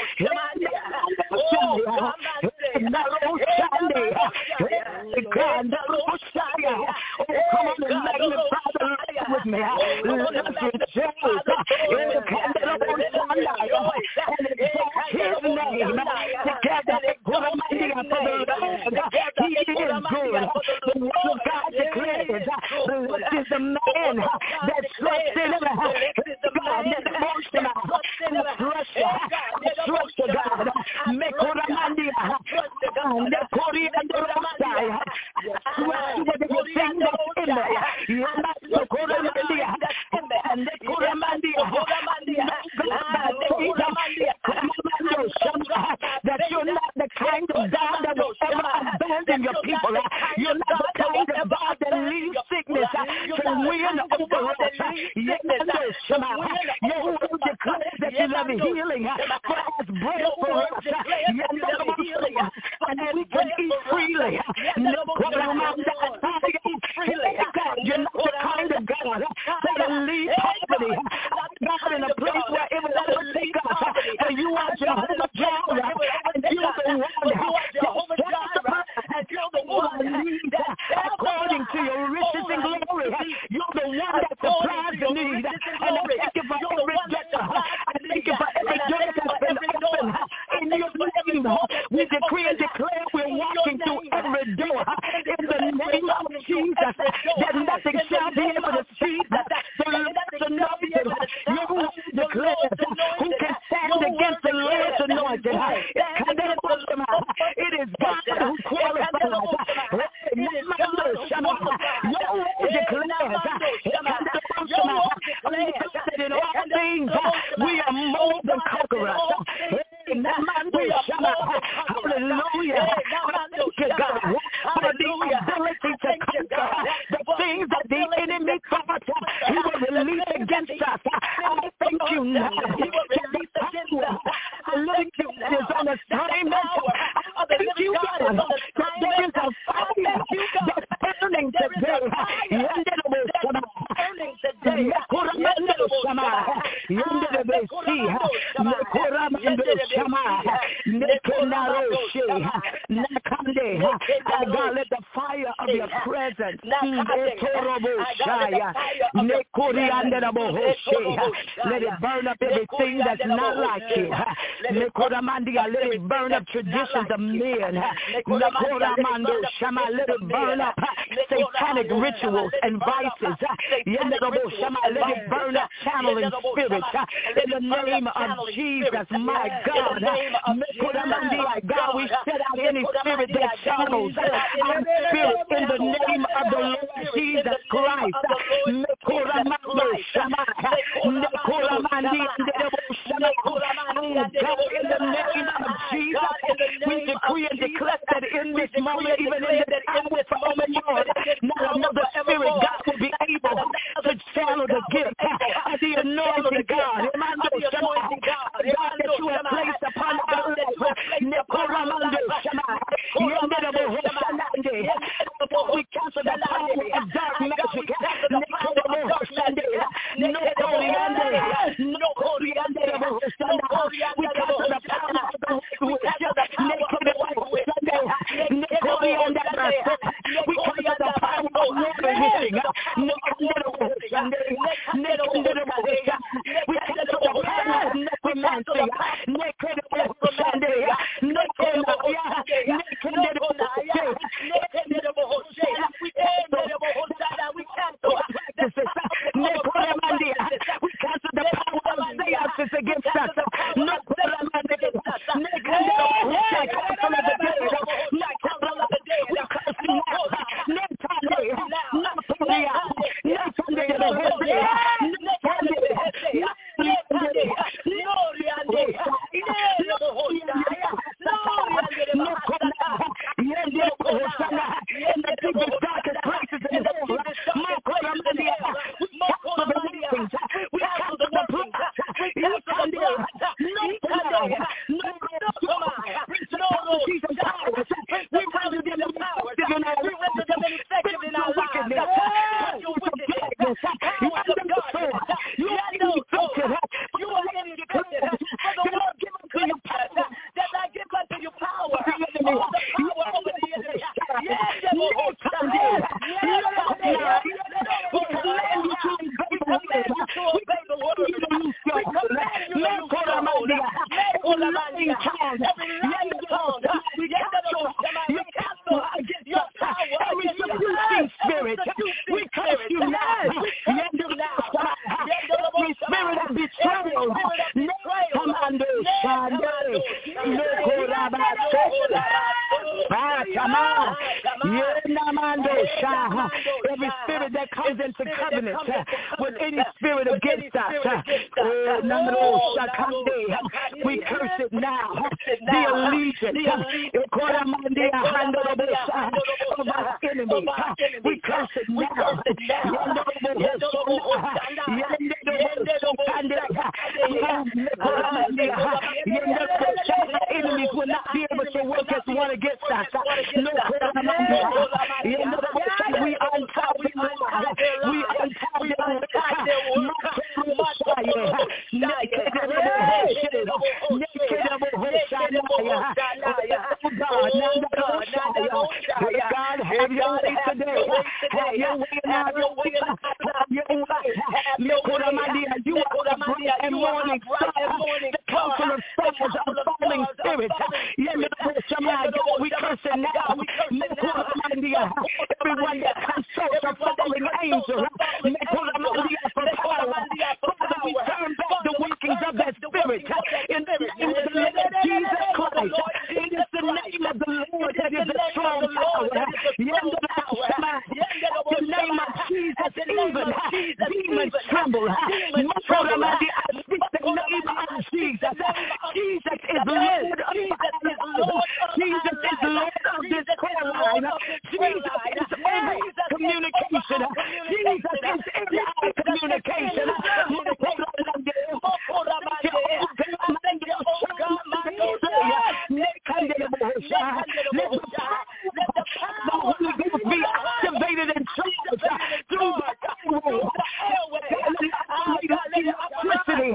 oh gamande, Sunday. God, oh, come on and magnify the Lord with me. Let us rejoice in the candle of Sunday and exalt his name together. For the Lord, he is good. The word of God declares, blessed is the man that trusts in him. God, that devotion, trust trust God. Make Oramandia. And the Korea and the Rastaya, with everything that's in there, the Koramandia, and the Koramandia, that you're not the kind of God that will ever abandon your people. You're not the kind of God that leaves sickness to win over us. Your word declares that you love healing for us, bread for us, and we can eat freely. You're not the kind of God that will leave poverty. God, in a place where it will overtake us. For you are Jehovah Jireh, and you're the one and you're the one that according to your riches and glory, you're the one that supplies the need. And I thank you for every door. I thank you for every door that's been open. In your name, we decree and declare we're walking through every door. In the name of Jesus, that nothing shall be able to see that the anointed. Your word declares who can stand against the Lord's anointed. It is God who qualifies. Your word declares that in all things we are more than conquerors. Hallelujah. Thank you, God, for the ability to conquer the things that the enemy thought he will release against us. I thank you now. He will release against us. I thank you that is on assignment. I thank you, God, that there is a fire that's burning today. Burning today. God, let the fire of your presence let it burn up everything that's not like you. Let it burn up traditions of men. Let it burn up satanic rituals and vices. Let it burn up channeling spirit in the name of Jesus, my God. God, we set out any spirit that channels our spirit in the name of the Lord Jesus Christ. In the name of Jesus, we decree and declare that in this moment, even in this hour, Lord, not another spirit, God, will be able to channel the gift of the anointing, God. God, that you have placed upon our life. We cancel the power of dark magic. No coriander, no coriander. We cancel the power of the we cancel the power of the we cancel the power of everything. We cancel the power of necromancy. We cancel the power of seances against us. No Every spirit that comes into covenant with any spirit against us, we curse it now. The allegiance of our enemies, we curse it now. Enemies will not be able to work as one against us. No, we untie them. We untie them. God, have your way today. Have your way now. You are the bright and morning star, the counselor of stars, of falling spirits. We curse it now. Everyone that consults a falling angel, Father, we turn back the workings of that spirit in the name of the Lord Jesus Christ. It is the name of the Lord that is a strong tower. The name of Jesus, even demons tremble. I speak the name of Jesus. Jesus is Lord of Jesus is Lord of this prayer line. Jesus is every communication. Jesus is every communication. Let the Holy Ghost be activated and charged through the airway. Electricity.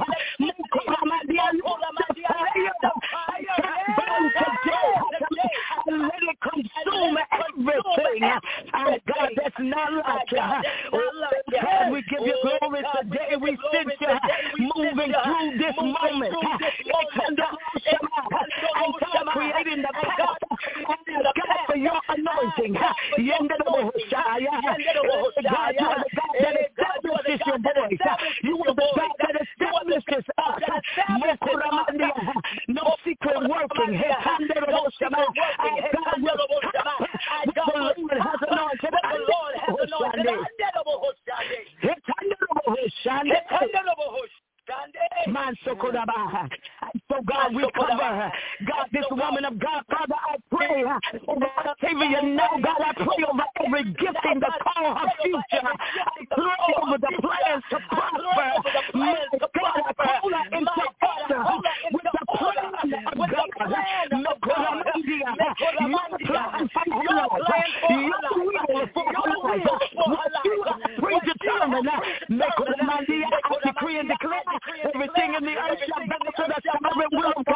Let it consume everything. God, that's not like you. God, we give you glory today. We sit here moving through this moment. And God creating the path for your anointing. God, you are the God that establishes your voice. You are the God that establishes No secret working. No secret working. The Lord has anointed. The Lord has anointed. So God, we cover God, this woman of God. Father, I pray over Octavia now. God, I pray over every gifting to call her future. I pray over the plans to prosper. My God, I call her into order with the plan of God. Your plan for her life. Your will for her life. What you have predetermined. I decree and declare everything in the earth shall bow to the sovereign will of God.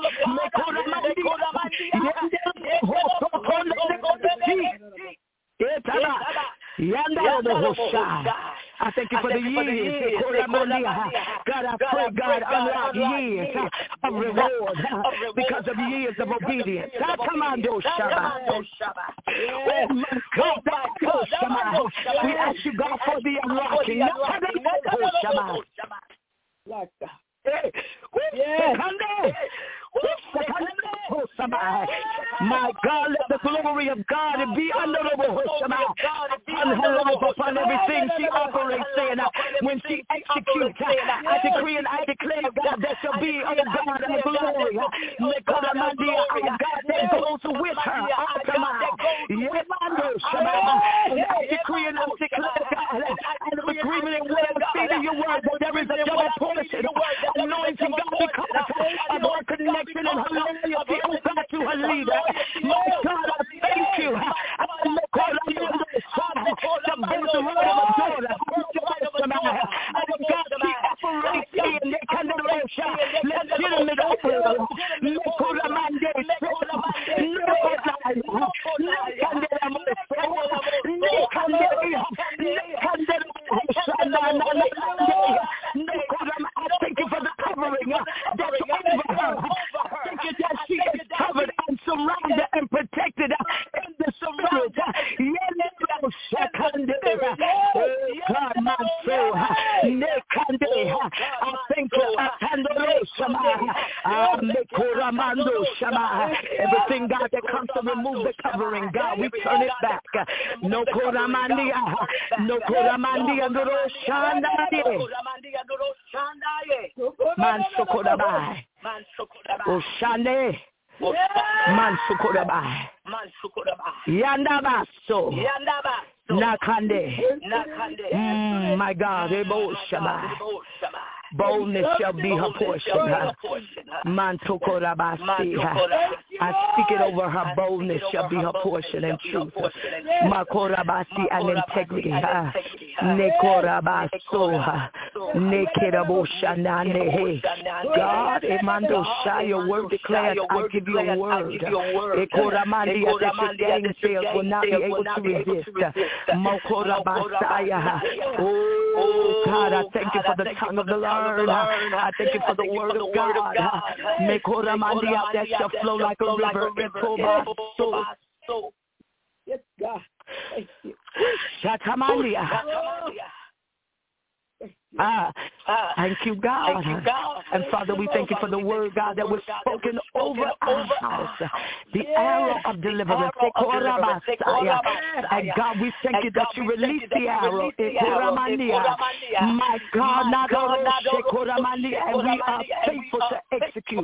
I thank you for the years. God, I pray, God, unlock years of reward because of years of obedience. We ask you, God, for the unlocking. My God, let the glory of God be under the on her life, upon everything she operates in. When she executes, I decree and I declare, God, there shall be, oh God, a glory. God that goes with her. I decree and I declare, God, and of agreement and what I'm feeding your word, that there is a double portion. Anointing God because of her connection and her loyalty, oh God, to her leader. My God, I thank you. I look on the son to bring the word of a daughter. I God, she operates in the consideration, legitimate oil. Look on the mandate. I thank you for the covering that's over her. Thank you that she is covered and surrounded and protected in the spirit. God, my soul. I thank you. Everything, God, that comes to remove the covering, God, we turn it back. No koramandia. No koramandia. No shandaye. Man sokodabai. Oshane. Man sokodabai. Yandabaso. Nakande. Mm, my God. Ebo shabai. Boldness shall be her portion. Mantokorabasi. I speak it over her. Boldness shall be her portion and truth. Makorabasi and integrity. Nekorabaso. Nekeraboshanane. God, Emandosha, your word declares, I give you a word. Ekoramandia, that your gang sales will not be able to resist. Mokorabasaya. Oh, God, I thank you for the tongue of the Lord. I thank you for the word of God. Mekoramandia, that shall flow like a river. Yes, God. Thank you. Shatamandia. Ah, thank you, God. Thank you, God. And Father, we thank you for the word, God, that was spoken over our house. The arrow of deliverance. And God, we thank you that you released the arrow. My God, not only and we are faithful to execute.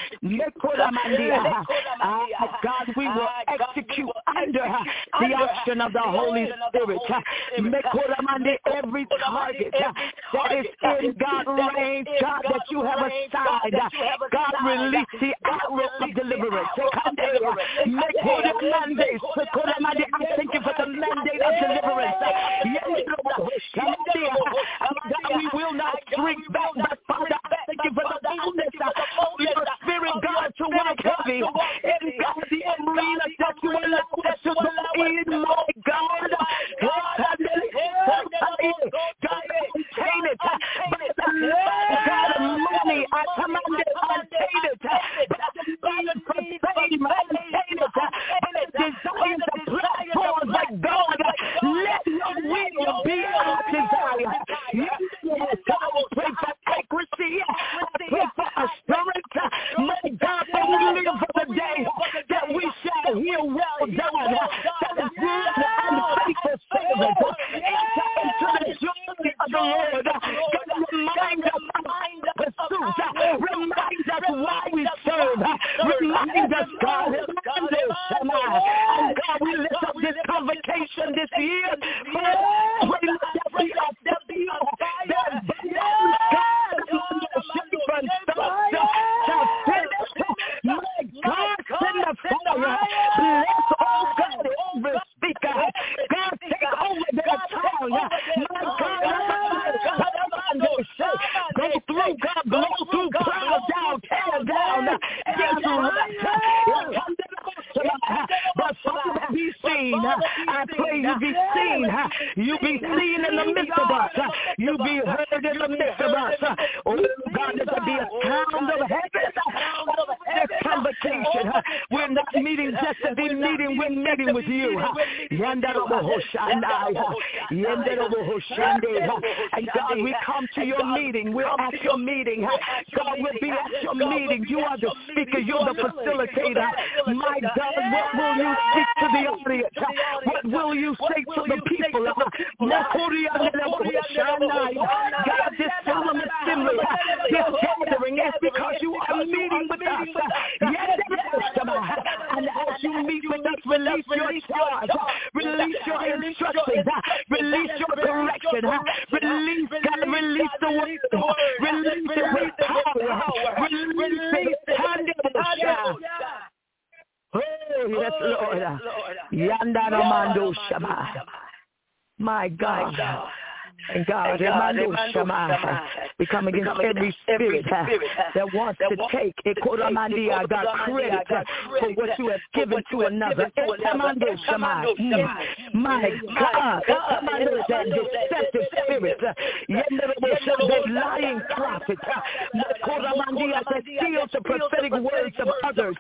God, we will execute under the action of the Holy Spirit. Every target that is in God's range, God, that you have assigned. God, release the arrow of deliverance. I thank you for the mandate of deliverance. God, we will not shrink back, but Father, I thank you for the boldness of your spirit, God, to work heavy. In God, the arena that you allow us to go in, my God. God, contain it. By the Lord God of money, I command it, contain it. By the need for fame, contain it. By the desires of platforms, like God, let your will be our desire. I pray for accuracy. I pray for truth. Remind us why we serve. Remind us, God. And God, we lift up this convocation this year. We lift up the fire. My God, send the fire. Bless, oh God, over speaker. God, take over their tongue. My God, go through, God, blow through, plow down, tear down. But Father, be seen. I pray you be seen. You be seen in the midst of us. You be heard in the midst of us. Oh God, let there be a sound of heaven. This convocation. We're not meeting just to be meeting. We're meeting with you. And God, we come to your meeting. We're at your meeting. God, we'll be at your meeting. You are the speaker. You're the facilitator. My God, what will you speak to the audience? What will you say to the people? God, this solemn assembly, this gathering is because you are meeting with us. And as you meet with us, release your charge, release your instructions, release your correction, release, God, release the word, release it with power, release it. Oh, yes, Lord. Yandara Mando Shama. My God. And God, we come against every spirit that wants to take God credit for what you have given to another. My God, that deceptive spirit, that lying prophet, that steals the prophetic words of others.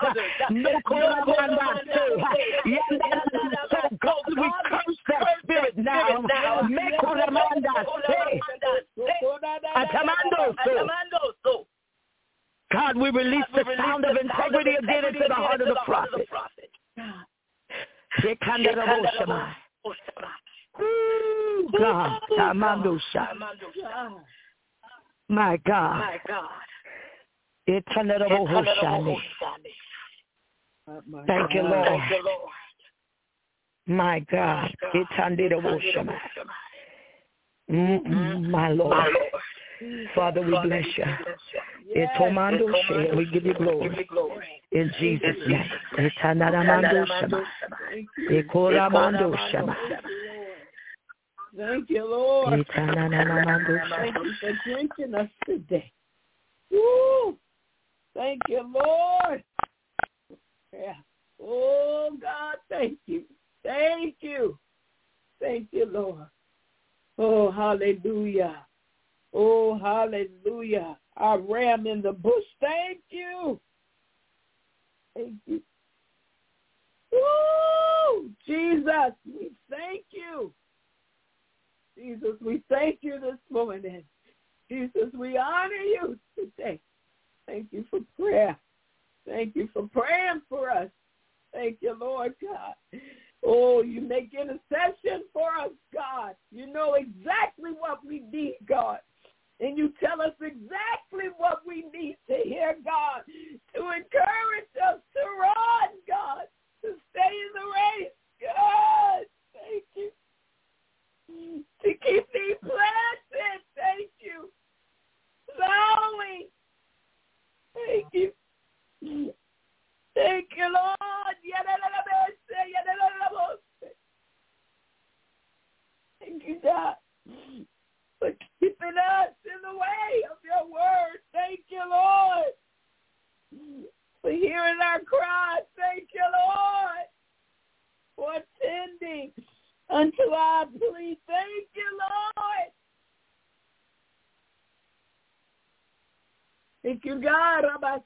So God, we curse that spirit now. God, we release the sound of integrity again into the heart of the prophet. God, my God, thank you, Lord. My God, Mm-mm, my Lord. Father, we bless you. We give you glory. In Jesus' name. Thank you, Lord. Thank you for drenching us today. Woo! Thank you, Lord. Yeah. Oh, God, thank you. Thank you. Thank you, Lord. Oh, hallelujah. Oh, hallelujah. Our ram in the bush. Thank you. Thank you. Woo! Jesus, we thank you. Jesus, we thank you this morning. Jesus, we honor you today. Thank you for prayer. Thank you for praying for us. Thank you, Lord God. Oh, you make intercession for us, God. You know exactly what we need, God. And you tell us exactly what we need to hear, God, to encourage us to run, God, to stay in the race. God, thank you. To keep me planted, thank you. Slowly, thank you. Thank you, Lord. Thank you, God, for keeping us in the way of your word. Thank you, Lord, for hearing our cries. Thank you, Lord, for attending unto our plea. Thank you, Lord. Thank you, God.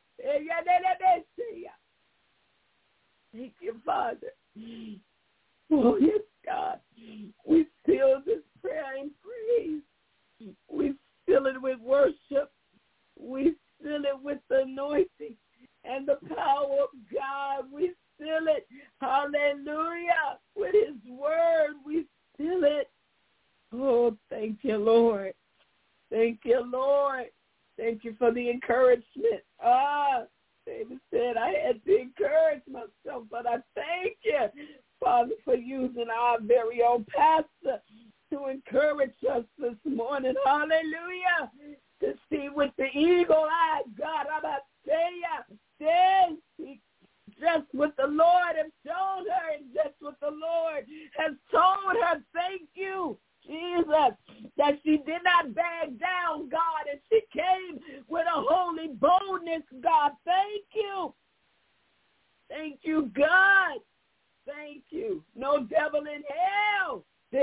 Thank you, Father. Oh, yes, God. We seal this prayer in praise. We seal it with worship. We seal it with the anointing and the power of God. We seal it, hallelujah, with his word. We seal it. Oh, thank you, Lord. Thank you, Lord. Thank you for the encouragement. Ah, David said, I had to encourage myself, but I thank you, Father, for using our very own pastor to encourage us this morning. Hallelujah. To see with the eagle eye, God, I'm about to say you, just what the Lord has shown her and just what the Lord has told her. Thank you, Jesus, that she did not back down, God, and she came with a holy boldness, God. Thank you. Thank you, God. Thank you. No devil in hell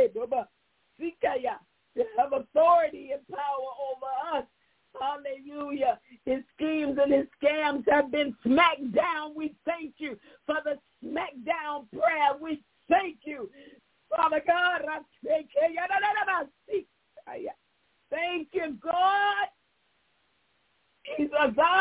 to have authority and power over us. Hallelujah. His schemes and his scams have been smacked down. We thank you for the smackdown prayer. We thank you. Father God, I thank you. Thank you, God. Jesus.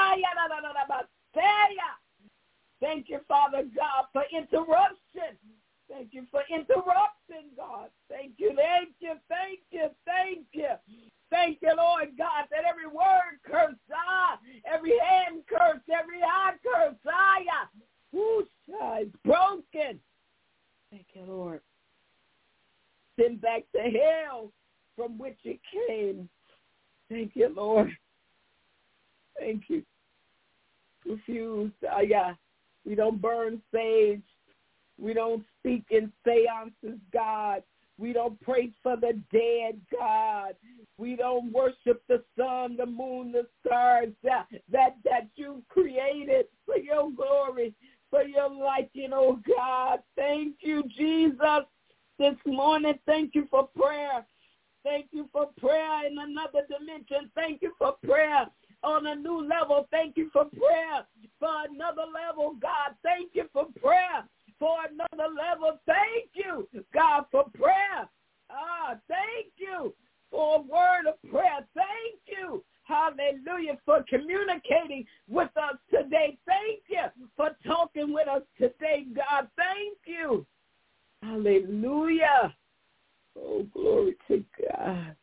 Thank you, Father God, for interruption. Thank you for interrupting, God. Thank you, thank you, thank you, thank you. Thank you, Lord God, that every word curse, ah, every hand curse, every eye curse, ah, yeah, whoosh, is broken. Thank you, Lord. Send back to hell from which it came. Thank you, Lord. Thank you. Refuse, ah, yeah. We don't burn sage. We don't speak in seances, God. We don't pray for the dead, God. We don't worship the sun, the moon, the stars that, that, that you created for your glory, for your liking, oh God. Thank you, Jesus, this morning. Thank you for prayer. Thank you for prayer in another dimension. Thank you for prayer on a new level. Thank you for prayer for another level, God. Thank you for prayer for another level. Thank you, God, for prayer. Ah, thank you for a word of prayer. Thank you, hallelujah, for communicating with us today. Thank you for talking with us today, God. Thank you. Hallelujah. Oh, glory to God.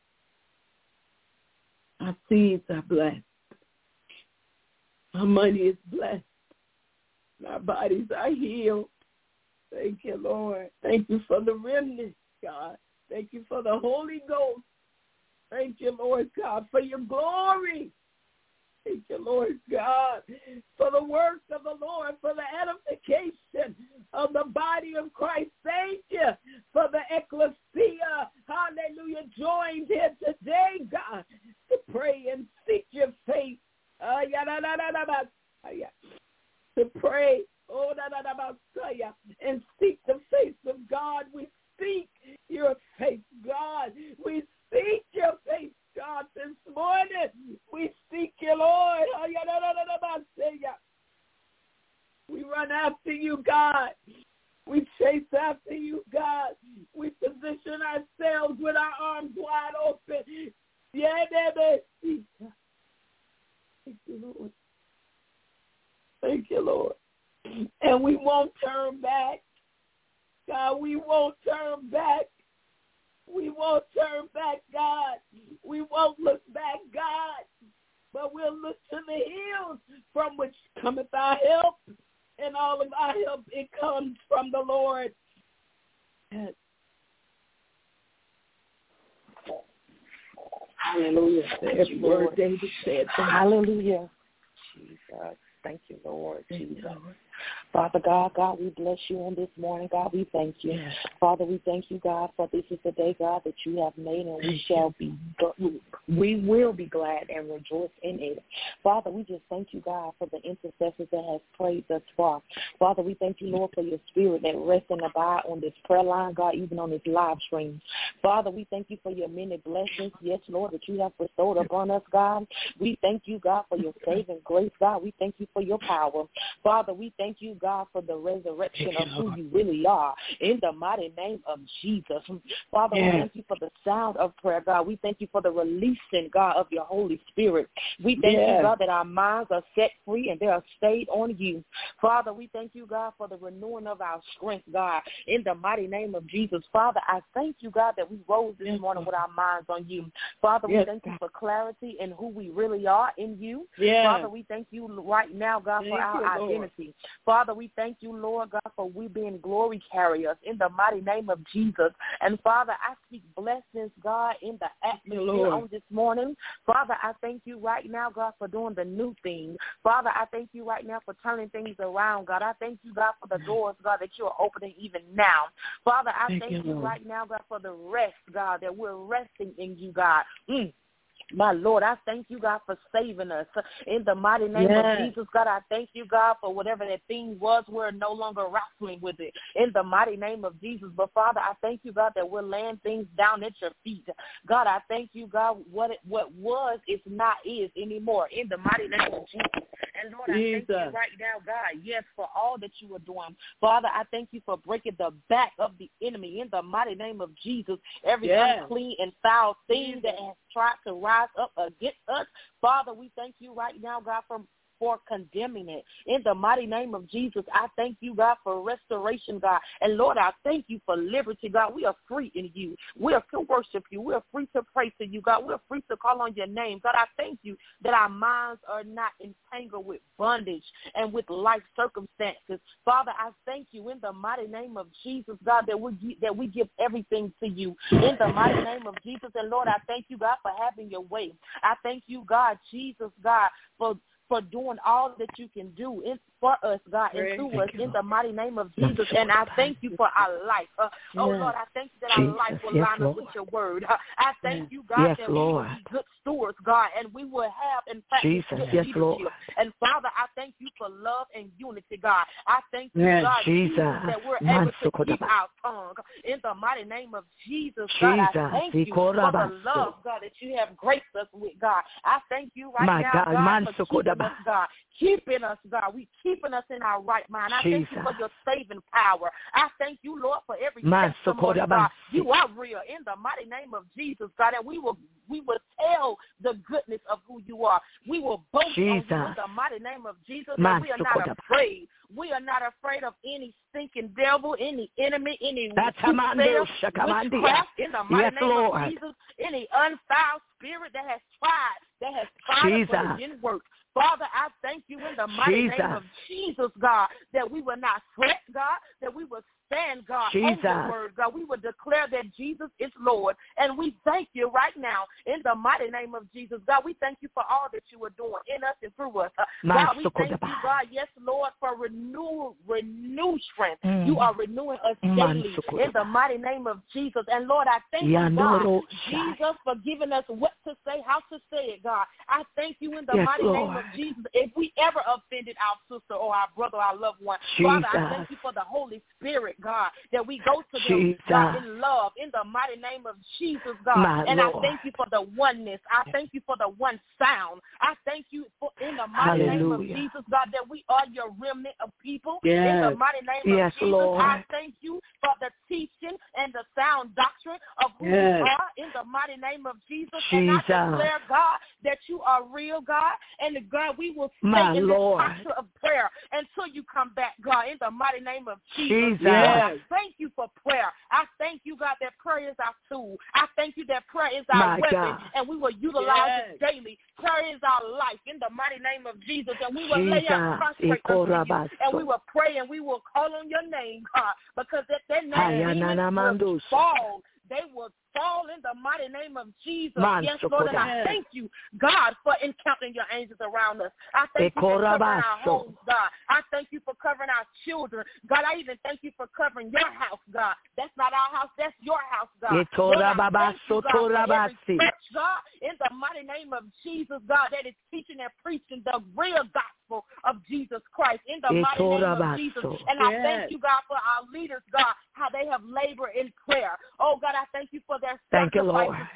Our seeds are blessed. Our money is blessed. Our bodies are healed. Thank you, Lord. Thank you for the remnant, God. Thank you for the Holy Ghost. Thank you, Lord God, for your glory. Thank you, Lord God, for the works of the Lord, for the edification of the body of Christ. Thank you for the ecclesia, hallelujah, joined here today, God, to pray and seek your face. Uh, to pray, oh, and seek the face of God. We seek your face, God. We seek your face, God, this morning. We seek you, Lord. We run after you, God. We chase after you, God. We position ourselves with our arms wide open. Thank you, Lord. Thank you, Lord. And we won't turn back. God, we won't turn back. We won't turn back, God. We won't look back, God. But we'll look to the hills from which cometh our help. And all of our help, it comes from the Lord. Hallelujah. Every word David said. Hallelujah. Jesus. Thank you, Lord. Thank Jesus. you, Lord. Father God, God, we bless you on this morning. God, we thank you. Yes. Father, we thank you, God, for this is the day, God, that you have made, and we shall be, we will be glad and rejoice in it. Father, we just thank you, God, for the intercessors that have prayed thus far. Father, we thank you, Lord, for your spirit that rests and abide on this prayer line, God, even on this live stream. Father, we thank you for your many blessings, yes, Lord, that you have bestowed upon us, God. We thank you, God, for your saving grace, God. We thank you for your power. Father, we thank thank you, God, for the resurrection of who you really are in the mighty name of Jesus. Father, yes. we thank you for the sound of prayer, God. We thank you for the releasing, God, of your Holy Spirit. We thank yes. you, God, that our minds are set free and they are stayed on you. Father, we thank you, God, for the renewing of our strength, God, in the mighty name of Jesus. Father, I thank you, God, that we rose this yes. morning with our minds on you. Father, yes. we thank you for clarity in who we really are in you. Yes. Father, we thank you right now, God, thank for our you, identity. Lord. Father, we thank you, Lord God, for we being glory carriers in the mighty name of Jesus. And Father, I speak blessings, God, in the atmosphere on this morning. Father, I thank you right now, God, for doing the new thing. Father, I thank you right now for turning things around, God. I thank you, God, for the doors, God, that you are opening even now. Father, I thank, thank you, you right now, God, for the rest, God, that we're resting in you, God. Mm. My Lord, I thank you, God, for saving us. In the mighty name yes. of Jesus, God, I thank you, God, for whatever that thing was. We're no longer wrestling with it. In the mighty name of Jesus. But, Father, I thank you, God, that we're laying things down at your feet. God, I thank you, God, what it, what was is not is anymore. In the mighty name of Jesus. And, Lord, Jesus. I thank you right now, God, yes, for all that you are doing. Father, I thank you for breaking the back of the enemy. In the mighty name of Jesus, every yes. unclean and foul thing Jesus. that has tried to rise up against us. Father, we thank you right now, God, for for condemning it. In the mighty name of Jesus, I thank you, God, for restoration, God. And, Lord, I thank you for liberty, God. We are free in you. We are to worship you. We are free to pray to you, God. We are free to call on your name. God, I thank you that our minds are not entangled with bondage and with life circumstances. Father, I thank you in the mighty name of Jesus, God, that we, that we give everything to you. In the mighty name of Jesus. And, Lord, I thank you, God, for having your way. I thank you, God, Jesus, God, for for doing all that you can do in, for us, God, and through us in the mighty name of Jesus. And I thank you for our life. Uh, oh, Lord, I thank you that our life will line up with your word. Uh, I thank you, God, that we will be good stewards, God, and we will have, in fact, good leadership. And, Father, I thank you for love and unity, God. I thank you, God, Jesus, that we're able to keep our tongue in the mighty name of Jesus, God. I thank you for the love, God, that you have graced us with, God. I thank you right now, God, for keeping us, God, keeping us, God. We keeping us in our right mind. I thank you for your saving power. I thank you, Lord, for every testimony, God. You are real in the mighty name of Jesus, God, and we will we will tell the goodness of who you are. We will boast on you in the mighty name of Jesus, and we are not afraid. We are not afraid of any stinking devil, any enemy, any witchcraft in the mighty name of Jesus, any unfouled spirit that has tried, that has tried, but it didn't work. Father, I thank you in the mighty Jesus. name of Jesus, God, that we will not fret, God, that we will stand, God, Jesus. on the word, God. We will declare that Jesus is Lord. And we thank you right now in the mighty name of Jesus. God, we thank you for all that you are doing in us and through us. Uh, God, we thank you, God, yes, Lord, for renew, renew strength. Mm. You are renewing us daily in the mighty name of Jesus. And, Lord, I thank you, God, Jesus, for giving us what to say, how to say it, God. I thank you in the yes, mighty Lord. name of Jesus. If we ever offended our sister or our brother or our loved one, Jesus. Father, I thank you for the Holy Spirit, God, that we go to them, God, in love, in the mighty name of Jesus, God. My and Lord. I thank you for the oneness. I thank you for the one sound. I thank you for, in the mighty Hallelujah. name of Jesus, God, that we are your remnant of people. Yes. In the mighty name yes, of Jesus, Lord. I thank you for the teaching and the sound doctrine of who yes. you are, in the mighty name of Jesus. Jesus. And I declare, God, that you are real, God, and God, we will stay My in Lord. this posture of prayer until you come back, God, in the mighty name of Jesus. Jesus. Yes. I thank you for prayer. I thank you, God, that prayer is our tool. I thank you that prayer is our My weapon, God. and we will utilize yes. it daily. Prayer is our life in the mighty name of Jesus, and we will Jesus. lay out prostrate unto you, and we will pray, and we will call on your name, God, because that, that name will fall. They will fall in the mighty name of Jesus. Man, yes, Lord, and I thank you, God, for encountering your angels around us. I thank you for covering our homes, God. I thank you for covering our children. God, I even thank you for covering your house, God. That's not our house. That's your house, God. Lord, I thank you, God, for every church, God, in the mighty name of Jesus, God, that is teaching and preaching the real gospel of Jesus Christ in the mighty name of Jesus. And I thank you, God, for our leaders, God, how they have labored in prayer. Oh, God, I thank you for their sacrifices, God.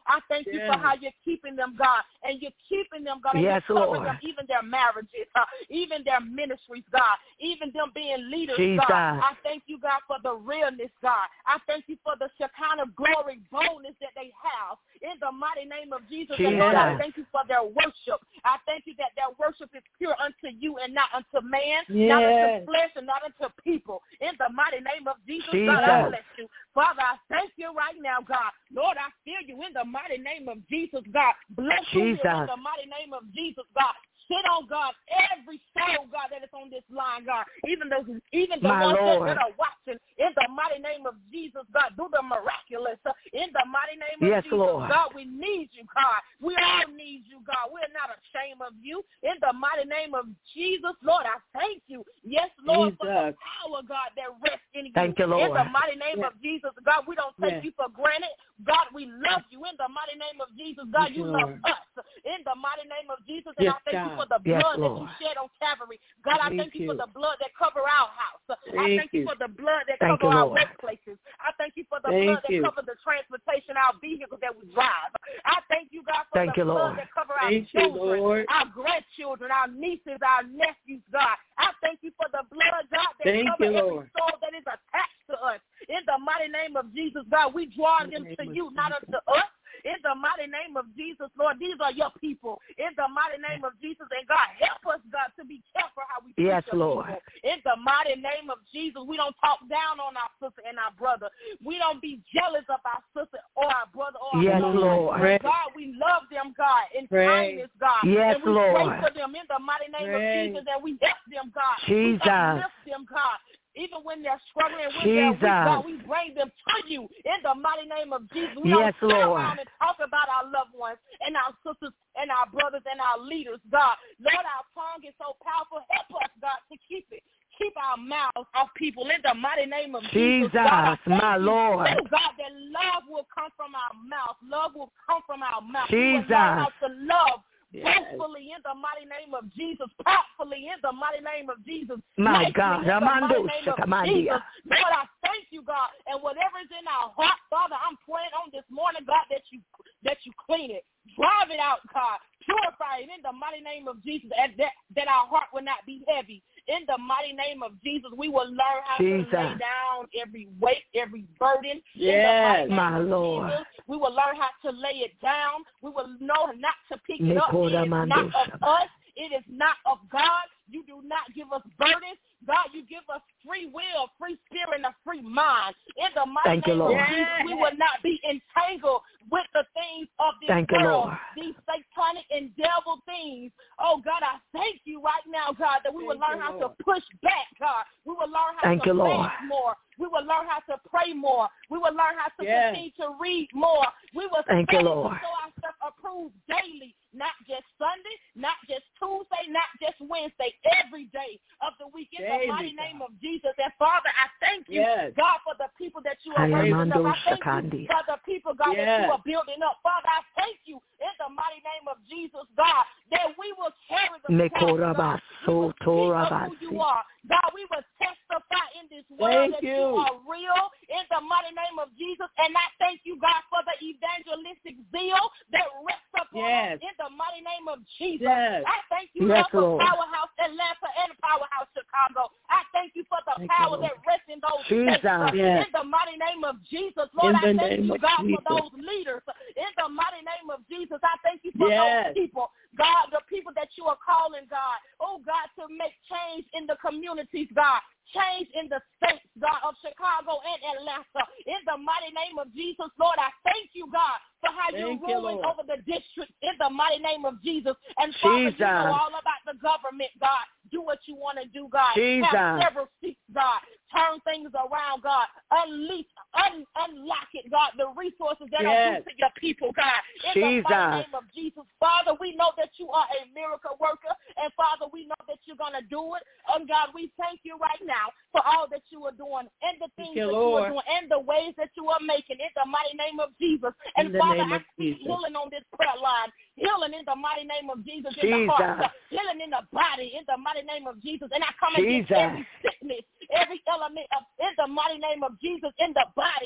I thank you yes. for how you're keeping them, God, and you're keeping them, God, and Yes, you're covering Lord. them, even their marriages, uh, even their ministries, God, even them being leaders, Jesus. God. I thank you, God, for the realness, God. I thank you for the Shekinah glory boldness that they have in the mighty name of Jesus. Jesus. And Lord, I thank you for their worship. I thank you that their worship is pure unto you and not unto man, Yes. not unto flesh and not unto people. In the mighty name of Jesus, Jesus. God, I bless you. Father, I thank you right now, God. Lord, I feel you in the mighty name of Jesus, God. Bless you Jesus. in the mighty name of Jesus, God. Sit on, God, every soul, God, that is on this line, God. Even those, even the My ones that, Lord. that are watching, in the mighty name of Jesus, God, do the miraculous. uh, In the mighty name of Yes, Jesus, Lord. God, we need you, God. We all need you, God. We're not ashamed of you. In the mighty name of Jesus, Lord, I thank you. Yes, Lord, for the Jesus. power, God, that rests in you. Thank you, Lord. In the mighty name Yes. of Jesus, God, we don't Yes. take you for granted. God, we love you. In the mighty name of Jesus, God, Thank you you, love Lord. us. In the mighty name of Jesus, and Yes, I thank God. you for the Yes, blood that Lord. you shed on Calvary. God, I Thank thank you, you. for the blood that cover our house. I Thank thank you you. for the blood that Thank cover you, our Lord. workplaces. I thank you for the Thank blood that you. cover the transportation, our vehicles that we drive. I thank you, God, for Thank the you, blood Lord. that cover our Thank you, children, Lord. our grandchildren, our nieces, our nephews, God. I thank you for the blood, God, that Thank cover you, every Lord. soul that is attached to us. In the mighty name of Jesus, God, we draw In the them name to of you, not Jesus. unto us. In the mighty name of Jesus, Lord, these are your people. In the mighty name of Jesus, and God, help us, God, to be careful how we treat Yes, your Lord. people. In the mighty name of Jesus, we don't talk down on our sister and our brother. We don't be jealous of our sister or our brother or our Yes, brother. Lord. But God, we love them, God, in Pray. kindness, God. Yes, and we Lord. pray for them in the mighty name Pray. of Jesus, and we help them, God. Jesus. We uplift them, God. Even when they're struggling, when Jesus. they're weak, God, we bring them to you in the mighty name of Jesus. We Yes, don't sit Lord. around and talk about our loved ones and our sisters and our brothers and our leaders, God. Lord, our tongue is so powerful. Help us, God, to keep it. Keep our mouths off people in the mighty name of Jesus. Jesus, God, I thank my you. Lord. Oh, God, that love will come from our mouth. Love will come from our mouth. Jesus. We will learn how to love. Yes. Boastfully in the mighty name of Jesus, powerfully in the mighty name of Jesus, My nicely God, in the Ramando mighty name of Shakamandia. Jesus. Lord, I thank you, God, and whatever is in our heart, Father, I'm praying on this morning, God, that you that you clean it, drive it out, God, purify it in the mighty name of Jesus, and that that our heart will not be heavy. In the mighty name of Jesus, we will learn how Jesus. to lay down every weight, every burden. Yes, in the mighty name my of Lord. Jesus, we will learn how to lay it down. We will know not to pick it up. It Nikora is not Mandosha. of us. It is not of God. You do not give us burdens. God, you give us free will, free spirit, and a free mind. In the mighty Thank you, name Lord. of Jesus, we will not be entangled with the things of this Thank you, world, Lord. these satanic and devil things. Oh, God, I thank you right now, God, that we will Thank learn you, how Lord. to push back, God. We will learn how Thank to you, Lord. fast more. We will learn how to pray more. We will learn how to Yes. continue to read more. We will Thank you, study Lord. to show ourselves approved daily, not just Sunday, not just Tuesday, not just Wednesday, every day of the week in Daily, the mighty God. name of Jesus. And Father, I thank you, Yes. God, for the people that you are raising up. Ayamando I thank Shakandi. you for the people, God, that Yes. you are building up. Father, I thank you in the mighty name of Jesus, God, that we will carry the Nekora cross, God. We will speak Baso of who you are. God, we will testify in this world Thank that you. you are real in the mighty name of Jesus. And I thank you, God, for the evangelistic zeal that rests upon Yes. us in the mighty name of Jesus. Yes. I thank you, Yes, God, for Lord. Powerhouse Atlanta and Powerhouse Chicago. I thank you for the Thank you, power Lord. that rests in those Jesus. states uh, Yes. in the mighty name of Jesus. Lord, In I the thank name you, of God, Jesus. for those leaders in the mighty name of Jesus. I thank you for Yes. those people, God, the people that you are calling, God. Oh, God, to make change in the communities, God. Change in the states, God, of Chicago and Atlanta. In the mighty name of Jesus, Lord, I thank you, God, for how you're Thank you, ruling Lord. over the district in the mighty name of Jesus. And Father, Jesus. you know all about the government, God. Do what you want to do, God. Jesus. Have several seats, God. Turn things around, God. Unleash, un, unlock it, God. The resources that are Yes. due to your people, God. In the Jesus. mighty name of Jesus, Father, we know that you are a miracle worker, and Father, we know that you're going to do it. And God, we thank you right now for all that you are doing and the things you, that Lord. you are doing and the ways that you are making in the mighty name of Jesus. And In the Father, name I of speak Jesus. healing on this prayer line, healing in the mighty name of Jesus in the heart, Jesus. healing in the body in the mighty name of Jesus. And I come against Jesus. every sickness, every element of in the mighty name of Jesus in the body.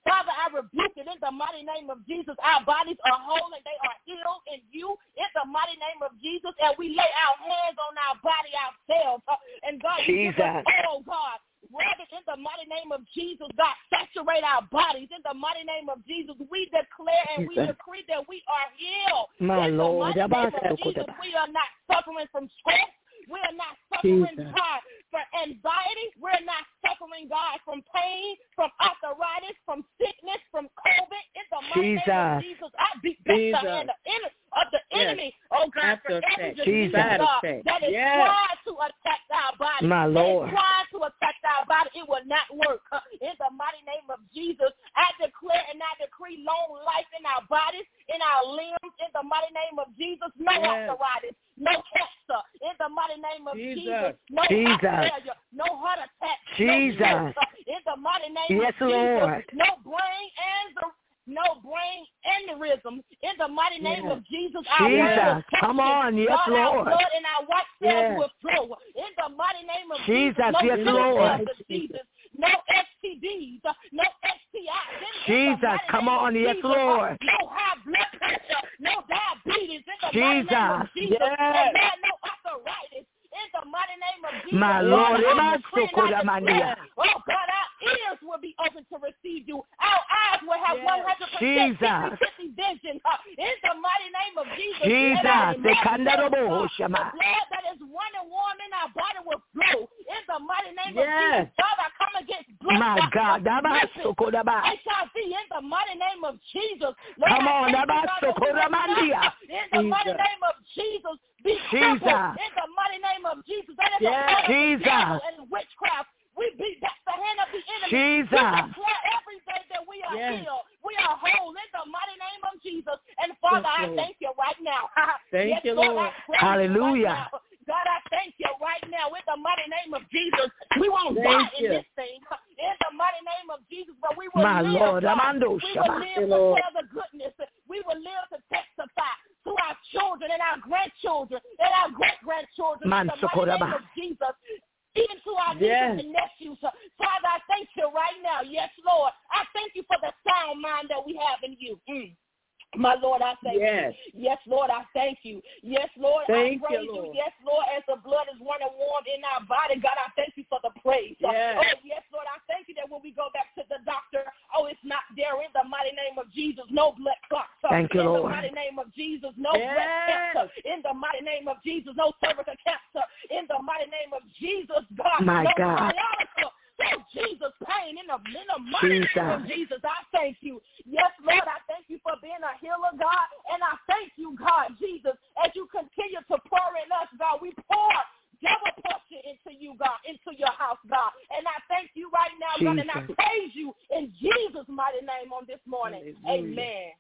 Father, I rebuke it in the mighty name of Jesus. Our bodies are whole and they are healed in you in the mighty name of Jesus. And we lay our hands on our body ourselves. Uh, and God, you give us, oh God, rub it in the mighty name of Jesus. God, saturate our bodies in the mighty name of Jesus. We declare and we decree that we are healed. My in Lord, the mighty name of Jesus, we are not suffering from stress. We are not suffering, Jesus. God, for anxiety. We're not suffering, God, from pain, from arthritis, from sickness, from COVID. In the mighty Jesus. name of Jesus, I beat back Jesus. the hand of, en- of the Yes. enemy, oh God, After for every effect. disease, Jesus. God, Effect. that is Yes. trying to attack our body. My That Lord. is trying to attack our body. It will not work. Uh, In the mighty name of Jesus, I declare and I decree long life in our bodies, in our limbs, in the mighty name of Jesus. No Yes. arthritis, no cancer, in the mighty name of Jesus. Jesus. No Jesus. heart failure, no heart attack, Jesus. no stroke, uh, in the mighty name Yes, of Jesus. Lord. No brain and no brain aneurysm, in the mighty name Yes. of Jesus. Our Jesus. blood is Come functioning. on. Yes, God, our Lord. blood and our white cells Yes. will flow. In the mighty name of Jesus. Jesus. No Yes, sickle Lord. cell diseases, no S T Ds, uh, no S T Is. In- in the Jesus. mighty Come name of on. Yes, Jesus, uh, Lord. No high blood pressure, no diabetes. In the mighty name Jesus. of Jesus. Yes. And God, no arthritis. In the mighty name of Jesus. My God, Lord. I Ema decree and I sokoramandia. declare, oh God, our ears will be open to receive you. Our eyes will have Yes. one hundred percent Jesus. fifty vision. Uh, in the mighty name of Jesus. Jesus. And our blood, Sekandarobo, the Shama. blood that is running warm in our body will flow. In the mighty name Yes. of Jesus. Father, I come against blood My clots, God. Daba lupus, sokoraba. H I V in the mighty name of Jesus. Lord, Come I on. thank you, Daba God, that we will not, sokoramandia. in the mighty Jesus. name of Jesus, be Jesus. crippled. In the mighty name of Jesus. That is Yes. a part of the Jesus. devil and witchcraft. We beat back the hand of the enemy. Jesus. We declare every day that we are Yes. healed. We are whole in the mighty name of Jesus. And Father, Yes, I Lord. thank you right now. Thank yes, you, Lord. Lord. I praise Hallelujah. You right now. God, I thank you right now in the mighty name of Jesus. We won't Thank die you. in this thing in the mighty name of Jesus, but we will My live. Lord. God. Amando We Shama. will live you, to Lord. tell the goodness. We will live to testify to our children and our grandchildren and our great-grandchildren in Man the mighty sokoraba. name of Jesus. Even to our Yes. nieces and nephews. Father, I thank you right now. Yes, Lord. I thank you for the sound mind that we have in you. Mm. My Lord, I thank Yes. you. Yes, Lord, I thank you. Yes, Lord, Thank I praise you, you. Lord. Yes, Lord, as the blood is running warm in our body, God, I thank you for the praise. Yes. Oh, yes, Lord, I thank you that when we go back to the doctor, oh, it's not there in the mighty name of Jesus. No blood clots. Thank you, in Lord. the mighty name of Jesus. No Yes. breast cancer. In the mighty name of Jesus. No cervical cancer. In the mighty name of Jesus, God. My no God. sciatica. Oh, Jesus, pain in the, in the mighty Jesus. name of Jesus. I thank you. Yes, Lord, I thank you for being a healer, God. And I thank you, God, Jesus, as you continue to pour in us, God. We pour double portion into you, God, into your house, God. And I thank you right now, God, and I Jesus. praise you in Jesus' mighty name on this morning. Hallelujah.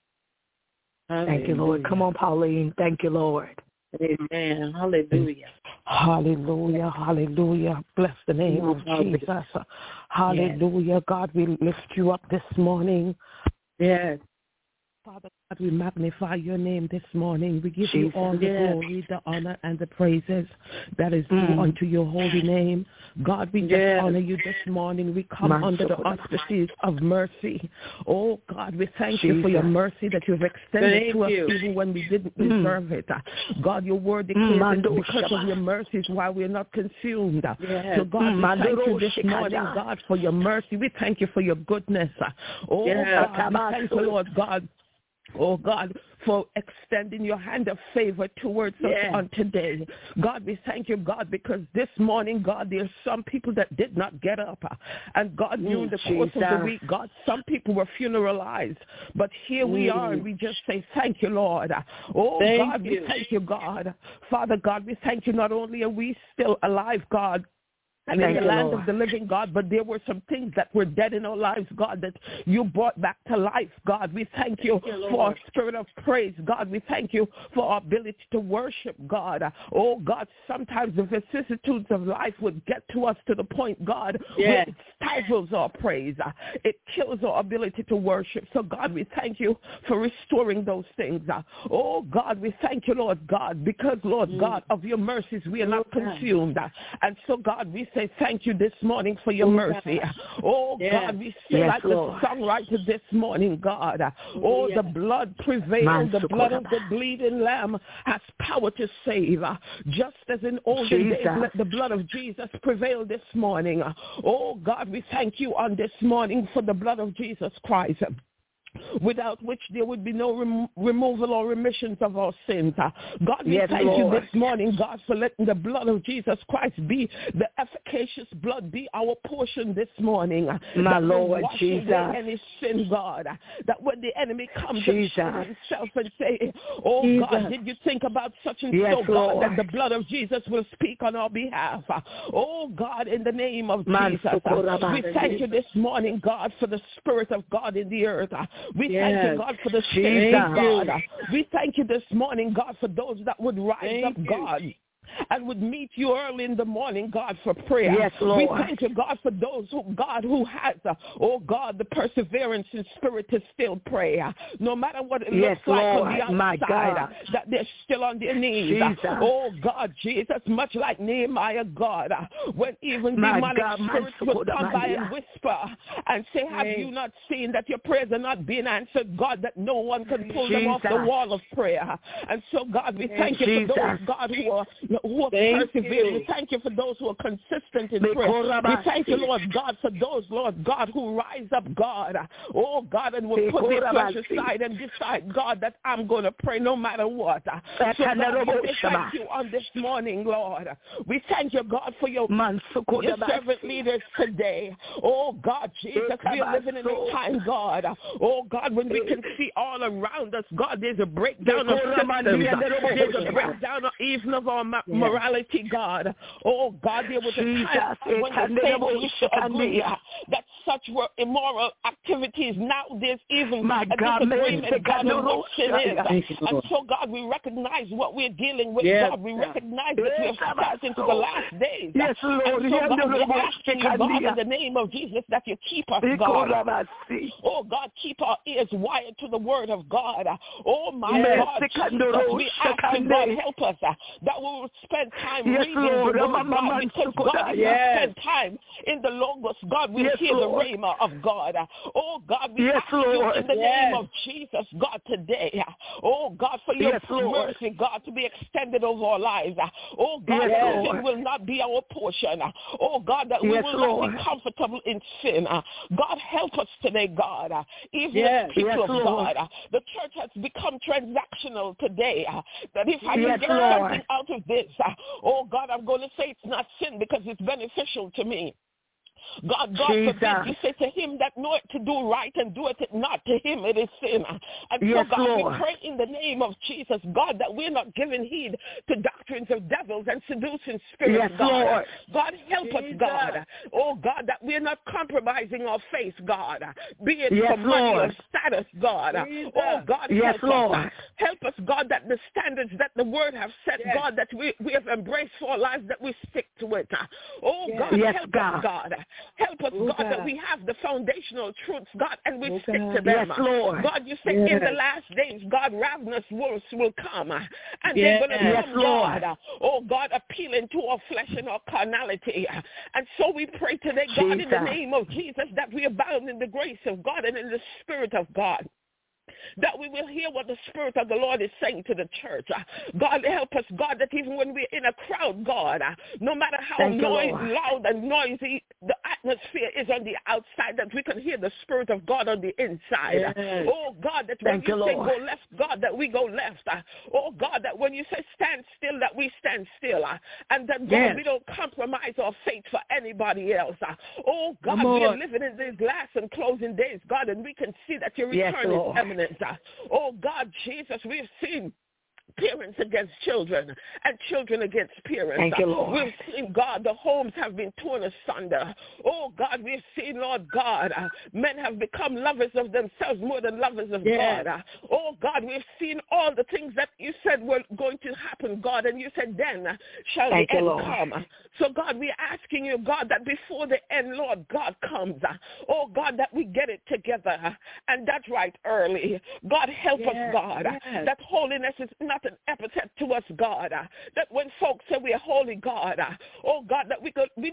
Amen. Thank you, Lord. Come on, Pauline. Thank you, Lord. Amen. Hallelujah. Hallelujah, hallelujah. Bless the name of Jesus. Hallelujah. God, we lift you up this morning. Yes. Father God, we magnify your name this morning. We give you Jesus, all the yes. glory, the honor, and the praises that is due Mm. unto your holy name. God, we just Yes. honor you this morning. We come Man, under the so- auspices of mercy. Oh, God, we thank you for your Jesus. mercy that you've extended Thank to us you. even when we didn't Mm. deserve it. God, your word declares Mm. that because of your mercies why we're not consumed. Yes. So, God, we Mm. thank you this morning, God, for your mercy. We thank you for your goodness. Oh, Yes. God, we thank you, Lord God. Oh, God, for extending your hand of favor towards Yes. us on today. God, we thank you, God, because this morning, God, there's some people that did not get up. And, God, during Mm, the course of the Jesus. week, God, some people were funeralized. But here we Mm. are, and we just say thank you, Lord. Oh, Thank God, you. we thank you, God. Father God, we thank you not only are we still alive, God, and Thank in the you, land Lord. of the living, God, but there were some things that were dead in our lives, God, that you brought back to life, God. We thank you, Thank you, for our Lord. spirit of praise, God. We thank you for our ability to worship, God. Oh, God, sometimes the vicissitudes of life would get to us to the point, God, Yes. where it stifles our praise. It kills our ability to worship. So, God, we thank you for restoring those things. Oh, God, we thank you, Lord God, because, Lord Mm. God, of your mercies, we are not Oh, God. consumed. And so, God, we say, say thank you this morning for your mercy. Oh, yes. God, we say Yes, like Lord. the songwriter this morning, God. Oh, yes. the blood prevailed. Man, The blood of Sokoraba. the bleeding lamb has power to save. Just as in olden Jesus. days, let the blood of Jesus prevail this morning. Oh, God, we thank you on this morning for the blood of Jesus Christ, without which there would be no rem- removal or remissions of our sins. Uh, God, we Yes, thank Lord. you this morning, God, for letting the blood of Jesus Christ be, the efficacious blood be our portion this morning. Uh, My that will Lord wash Jesus. away any sin, God. Uh, that when the enemy comes Jesus. and shows himself and say, oh, Jesus. God, did you think about such and Yes, so, God, Lord. that the blood of Jesus will speak on our behalf. Uh, oh, God, in the name of Man, Jesus, uh, Sokoraba. we thank you this morning, God, for the Spirit of God in the earth. Uh, we Yes. thank you, God, for the Jesus. Spirit of God. Uh, we thank you this morning, God, for those that would rise Thank up, you. God, and would meet you early in the morning, God, for prayer. Yes, Lord. We thank you, God, for those who, God, who has, uh, oh, God, the perseverance in spirit to still pray. Uh, no matter what it Yes, looks like Lord. on the outside, My God. uh, that they're still on their knees. Uh, Jesus. oh, God, Jesus, much like Nehemiah, God, uh, when even My demonic God, my spirits would come by and Sokoramandia. whisper and say, have Yes. you not seen that your prayers are not being answered, God, that no one can pull them off the Jesus. wall of prayer. And so, God, we Yes, thank you Jesus. for those, God, who are, who are Thank persevering. you. We thank you for those who are consistent in Me prayer. We korabasi. thank you, Lord God, for those, Lord God, who rise up, God, oh, God, and will Me put their flesh korabasi. aside and decide, God, that I'm going to pray no matter what. So, God, we thank you on this morning, Lord. We thank you, God, for your Man, your Sokorabasi. servant leaders today. Oh, God, Jesus, we are living in a time, God. Oh, God, when we can see all around us, God, there's a breakdown of systems. There's a breakdown of, even of our ma- morality, God. Oh, God, there was a time when the saints used to agree uh, that such were immoral activities. Now there's even My a God, disagreement, man, God, on what sin is. Thank you, And Lord. so, God, we recognize what we're dealing with, Yes, God. We God. recognize that we have stepped into the last days. Yes, Lord. And so, God, we're asking you, God, in the name of Jesus, that you keep us, God. Korabasi. Oh, God, keep our ears wired to the word of God. Oh, my Yes. God, Jesus, we ask you, God, help us, uh, that we will spend time Yes, reading Lord. the word, God, because, God, if Yes. we spend time in the Logos, God, we'll Yes, hear Lord. the rhema of God. Oh, God, we Yes, ask you Lord. in the Yes. name of Jesus, God, today. uh, Oh, God, for your Yes, Lord. mercy, God, to be extended over our lives. uh, Oh, God, Yes, that Lord. sin will not be our portion. uh, Oh, God, that we Yes, will not Lord. be comfortable in sin. uh, God, help us today, God. uh, Even Yes. as people Yes, of Lord. God, uh, the church has become transactional today. uh, That if I can Yes, get Lord. something out of this, uh, oh, God, I'm going to say it's not sin because it's beneficial to me. God, God Jesus. forbid, you say to him that knoweth to do right and doeth it not, to him it is sin. And Yes, so, God, Lord. we pray in the name of Jesus, God, that we're not giving heed to doctrines of devils and seducing spirits, Yes, God. Lord. God, help us, Jesus. God. Oh, God, that we're not compromising our faith, God, be it Yes, for money Lord. or status, God. Jesus. Oh, God, Yes, help Lord. us. Help us, God, that the standards that the word have set, Yes. God, that we, we have embraced for our lives, that we stick to it. Oh, Yes. God, Yes, help God. us, God. Help us, Oh, God, that God. we have the foundational truths, God, and we Oh, stick God. to them. Yes, Lord. God, you say Yes. in the last days, God, ravenous wolves will come, uh, and Yes. they're going to Yes, come, Lord. God, uh, oh, God, appealing to our flesh and our carnality. uh, And so we pray today, God, in the Jesus. name of Jesus, that we abound in the grace of God and in the Spirit of God, that we will hear what the Spirit of the Lord is saying to the church. Uh, God, help us, God, that even when we're in a crowd, God, uh, no matter how Thank you, noise, Lord. loud and noisy the atmosphere is on the outside, that we can hear the Spirit of God on the inside. Uh, Yes. Oh, God, that when Thank you you, say Lord. go left, God, that we go left. Uh, Oh, God, that when you say stand still, that we stand still. Uh, And that, God, Yes. we don't compromise our faith for anybody else. Uh, Oh, God, Come we are on. living in these last and closing days, God, and we can see that your Yes, return Lord. is imminent. Uh, Oh, God, Jesus, we've seen parents against children and children against parents. Thank you, Lord. We've seen, God, the homes have been torn asunder. Oh, God, we've seen, Lord God, uh, men have become lovers of themselves more than lovers of Yes. God. Uh, oh, God, we've seen all the things that you said were going to happen, God, and you said then uh, shall Thank the you, end Lord. come. So, God, we're asking you, God, that before the end, Lord God, comes, uh, oh, God, that we get it together, uh, and that's right early. God, help Yes, us, God, uh, yes. that holiness is not an epithet to us, God, uh, that when folks say we're holy, God, uh, oh, God, that we could, we don't become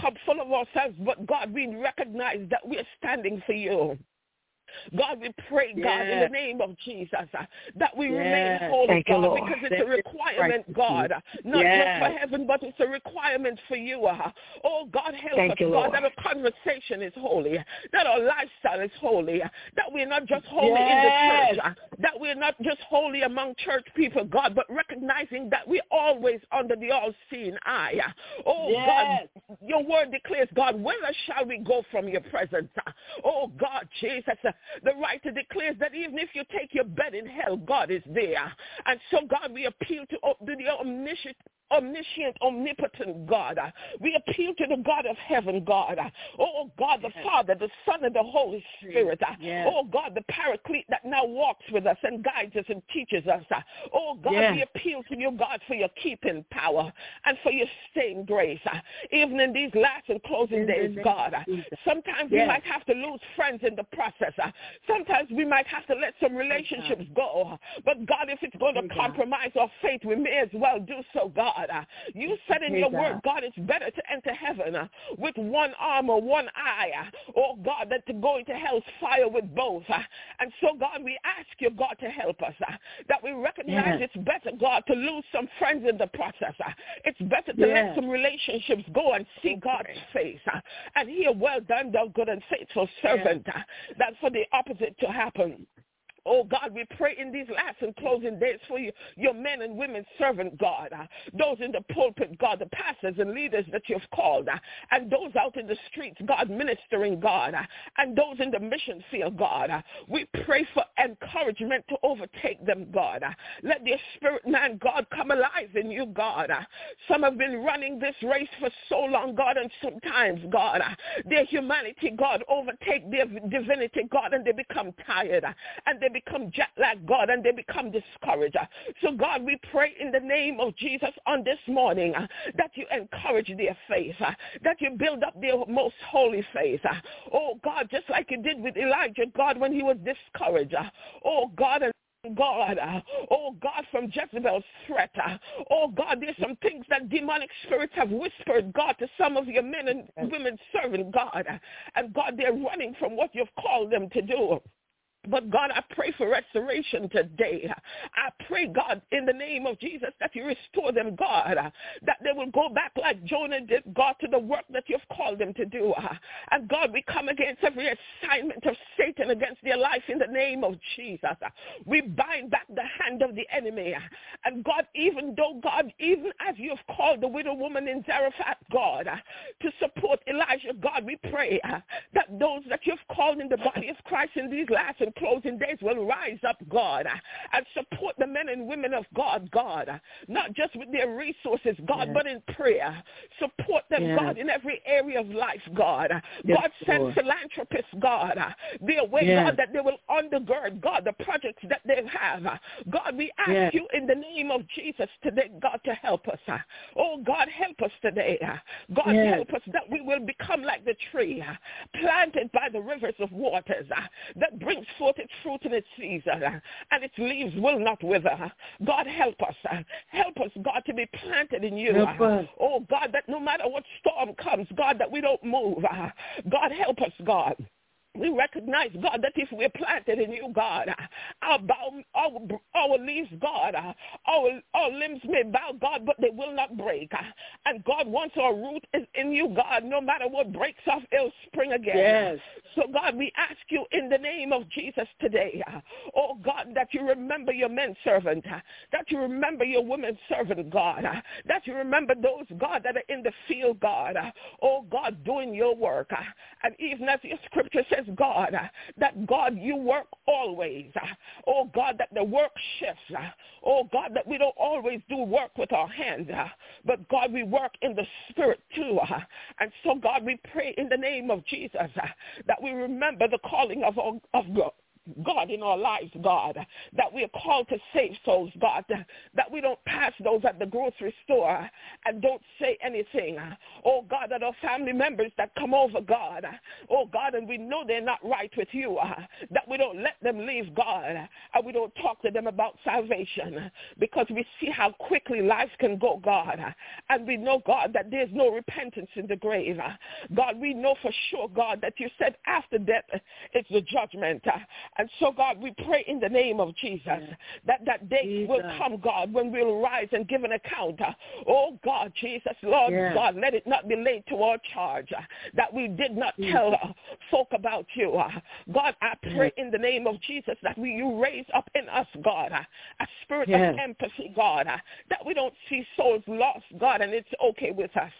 cup full of ourselves, but God, we recognize that we are standing for you. God, we pray, yes. God, in the name of Jesus, uh, that we yes. remain holy, Thank God, you, because it's a requirement, God, uh, not yes. just for heaven, but it's a requirement for you. Uh. Oh, God, help Thank us, you, God, Lord. that our conversation is holy, that our lifestyle is holy, uh, that we're not just holy yes. in the church, uh, that we're not just holy among church people, God, but recognizing that we're always under the all-seeing eye. Uh. Oh, yes. God, your word declares, God, whither shall we go from your presence? Uh. Oh, God, Jesus, uh, the writer declares that even if you take your bed in hell, God is there. And so, God, we appeal to, to the omniscient, omniscient, omnipotent God. We appeal to the God of heaven, God. Oh, God, the yes. Father, the Son, and the Holy Spirit. Yes. Oh, God, the Paraclete that now walks with us and guides us and teaches us. Oh, God, yes. we appeal to you, God, for your keeping power and for your staying grace. Even in these last and closing in days, God, sometimes yes. we might have to lose friends in the process. Sometimes we might have to let some relationships go. But, God, if it's going to compromise our faith, we may as well do so, God. You said in your word, God, it's better to enter heaven uh, with one arm or one eye, uh, oh God, than to go into hell's fire with both. Uh, and so, God, we ask you, God, to help us, uh, that we recognize yes. it's better, God, to lose some friends in the process. Uh, it's better to yes. let some relationships go and see okay. God's face uh, and hear, well done, thou good and faithful servant, yes. uh, than for the opposite to happen. Oh, God, we pray in these last and closing days for you, your men and women servant, God, uh, those in the pulpit, God, the pastors and leaders that you've called, uh, and those out in the streets, God, ministering, God, uh, and those in the mission field, God. Uh, we pray for encouragement to overtake them, God. Uh, let their spirit, man, God, come alive in you, God. Uh, some have been running this race for so long, God, and sometimes, God, uh, their humanity, God, overtake their divinity, God, and they become tired, uh, and they become jet-lagged, God, and they become discouraged. So, God, we pray in the name of Jesus on this morning uh, that you encourage their faith, uh, that you build up their most holy faith. Uh, oh, God, just like you did with Elijah, God, when he was discouraged. Uh, oh, God, and God, uh, oh God, from Jezebel's threat. Uh, oh God, there's some things that demonic spirits have whispered, God, to some of your men and women serving God. Uh, and God, they're running from what you've called them to do. But, God, I pray for restoration today. I pray, God, in the name of Jesus, that you restore them, God, that they will go back like Jonah did, God, to the work that you've called them to do. And, God, we come against every assignment of Satan against their life in the name of Jesus. We bind back the hand of the enemy. And, God, even though, God, even as you've called the widow woman in Zarephath, God, to support Elijah, God, we pray that those that you've called in the body of Christ in these last and closing days will rise up, God, and support the men and women of God, God, not just with their resources, God, yes. but in prayer. Support them, yes. God, in every area of life, God. Yes, God, send Lord. philanthropists, God, their way, yes. God, that they will undergird, God, the projects that they have. God, we ask yes. you in the name of Jesus today, God, to help us. Oh, God, help us today. God, yes. help us that we will become like the tree planted by the rivers of waters that brings forth its fruit in its season, uh, and its leaves will not wither. God, help us. Uh, help us, God, to be planted in you. Uh, oh, God, that no matter what storm comes, God, that we don't move. Uh, God, help us, God. We recognize, God, that if we're planted in you, God, our, bow, our, our leaves, God, our, our limbs may bow, God, but they will not break. And God, once our root is in you, God, no matter what breaks off, it'll spring again. Yes. So, God, we ask you in the name of Jesus today, oh, God, that you remember your men servant, that you remember your women servant, God, that you remember those, God, that are in the field, God, oh, God, doing your work. And even as your scripture says, God, uh, that, God, you work always. Uh, oh, God, that the work shifts. Uh, oh, God, that we don't always do work with our hands. Uh, but, God, we work in the spirit, too. Uh, and so, God, we pray in the name of Jesus uh, that we remember the calling of, our, of God. God, in our lives, God, that we are called to save souls, God, that we don't pass those at the grocery store and don't say anything. Oh, God, that our family members that come over, God, oh, God, and we know they're not right with you, that we don't let them leave, God, and we don't talk to them about salvation because we see how quickly life can go, God, and we know, God, that there's no repentance in the grave. God, we know for sure, God, that you said after death it's the judgment. And so, God, we pray in the name of Jesus that that day Jesus. will come, God, when we'll rise and give an account. Oh, God, Jesus, Lord, yeah. God, let it not be laid to our charge that we did not Jesus. tell uh, folk about you. Uh, God, I pray yeah. in the name of Jesus that we, you raise up in us, God, uh, a spirit yeah. of empathy, God, uh, that we don't see souls lost, God, and it's okay with us.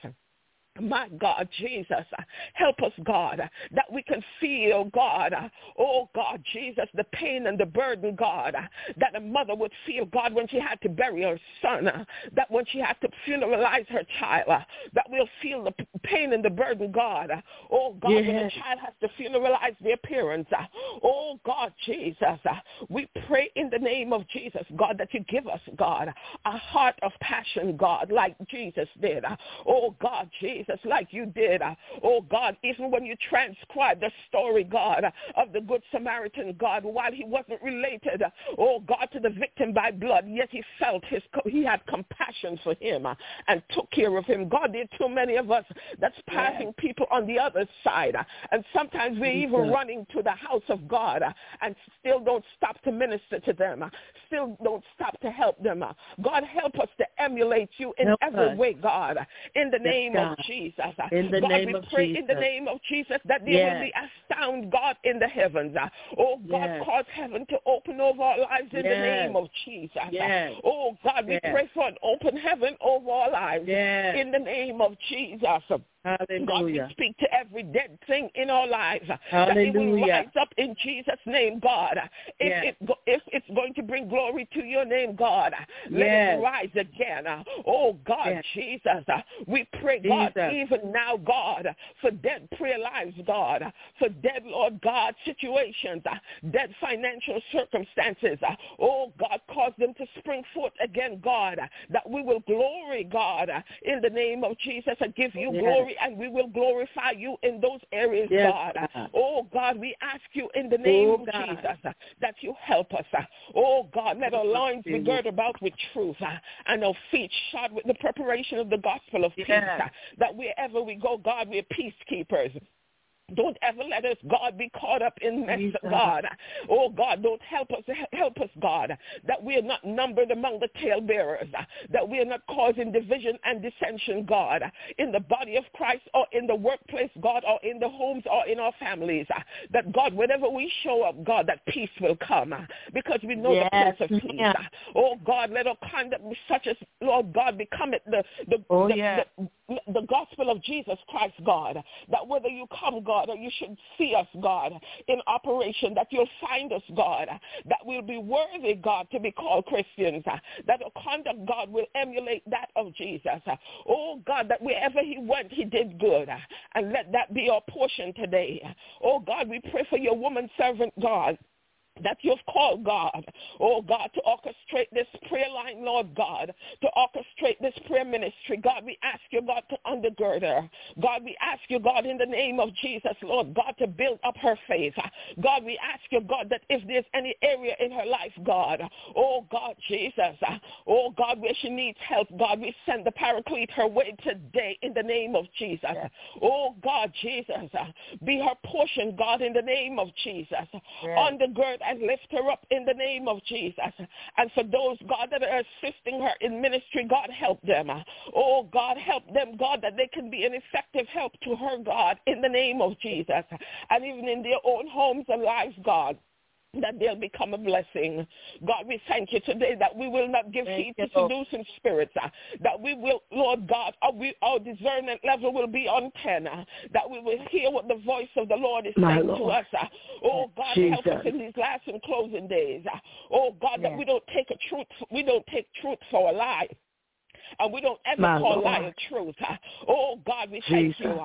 My God, Jesus, help us, God, that we can feel, God, oh, God, Jesus, the pain and the burden, God, that a mother would feel, God, when she had to bury her son, that when she had to funeralize her child, that we'll feel the pain and the burden, God, oh, God, yes. when a child has to funeralize their parents, oh, God, Jesus, we pray in the name of Jesus, God, that you give us, God, a heart of passion, God, like Jesus did, oh, God, Jesus, Jesus, like you did. Uh, oh, God, even when you transcribe the story, God, uh, of the Good Samaritan, God, while he wasn't related, uh, oh, God, to the victim by blood, yet he felt his, he had compassion for him uh, and took care of him. God, there are too many of us that's passing yeah. people on the other side. Uh, and sometimes we're even yeah. running to the house of God uh, and still don't stop to minister to them, uh, still don't stop to help them. Uh, God, help us to emulate you in help every us. way, God, uh, in the yes, name God. of Jesus. Jesus. In the God, name we of pray Jesus. in the name of Jesus that there yes. will be a sound, God, in the heavens. Oh, God, yes. cause heaven to open over our lives in yes. the name of Jesus. Yes. Oh, God, we yes. pray for an open heaven over our lives yes. in the name of Jesus. Hallelujah. God, we speak to every dead thing in our lives Hallelujah. that it will rise up in Jesus' name, God. If, yes. it go, if it's going to bring glory to your name, God, let yes. it rise again. Oh, God, yes. Jesus, we pray, God, Jesus. even now, God, for dead prayer lives, God, for dead, Lord God, situations, dead financial circumstances. Oh, God, cause them to spring forth again, God, that we will glory, God, in the name of Jesus and give you yes. glory. And we will glorify you in those areas, yes, God. God. Oh, God, we ask you in the name oh, of God. Jesus that you help us. Oh, God, let our loins be girded about with truth and our feet shod with the preparation of the gospel of yes. peace, that wherever we go, God, we're peacekeepers. Don't ever let us, God, be caught up in mess, Jesus. God. Oh, God, don't help us, help us, God, that we are not numbered among the talebearers, that we are not causing division and dissension, God, in the body of Christ or in the workplace, God, or in the homes or in our families, that, God, whenever we show up, God, that peace will come because we know yes. the Prince of Peace. Yeah. Oh, God, let our conduct be such as, Lord God, become it the, the, oh, the, yeah. the, the gospel of Jesus Christ, God, that whether you come, God, or you should see us, God, in operation, that you'll find us, God, that we'll be worthy, God, to be called Christians, that our conduct, God, will emulate that of Jesus. Oh, God, that wherever he went, he did good, and let that be our portion today. Oh, God, we pray for your woman servant, God, that you've called, God, oh, God, to orchestrate this prayer line, Lord God, to orchestrate this prayer ministry. God, we ask you, God, to undergird her. God, we ask you, God, in the name of Jesus, Lord God, to build up her faith. God, we ask you, God, that if there's any area in her life, God, oh, God, Jesus, oh, God, where she needs help, God, we send the paraclete her way today in the name of Jesus. Oh, God, Jesus, be her portion, God, in the name of Jesus. Yes. Undergird and lift her up in the name of Jesus. And for those, God, that are assisting her in ministry, God, help them. Oh, God, help them, God, that they can be an effective help to her, God, in the name of Jesus. And even in their own homes and lives, God, that they'll become a blessing. God, we thank you today that we will not give heed to seducing spirits, uh, that we will, Lord God, our, we, our discernment level will be on ten, uh, that we will hear what the voice of the Lord is My saying Lord. to us. Uh, oh, God, Jesus. help us in these last and closing days. Uh, oh, God, yeah. that we don't take a truth, we don't take truth for a lie. And we don't ever My call Lord. lie a truth. Uh, oh, God, we thank Jesus. you. Uh,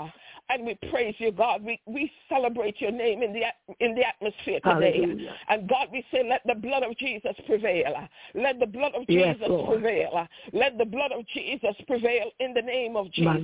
and we praise you, God. We we celebrate your name in the in the atmosphere today. Hallelujah. And God, we say, let the blood of Jesus prevail. Let the blood of Jesus yes, prevail. Let the blood of Jesus prevail in the name of Jesus.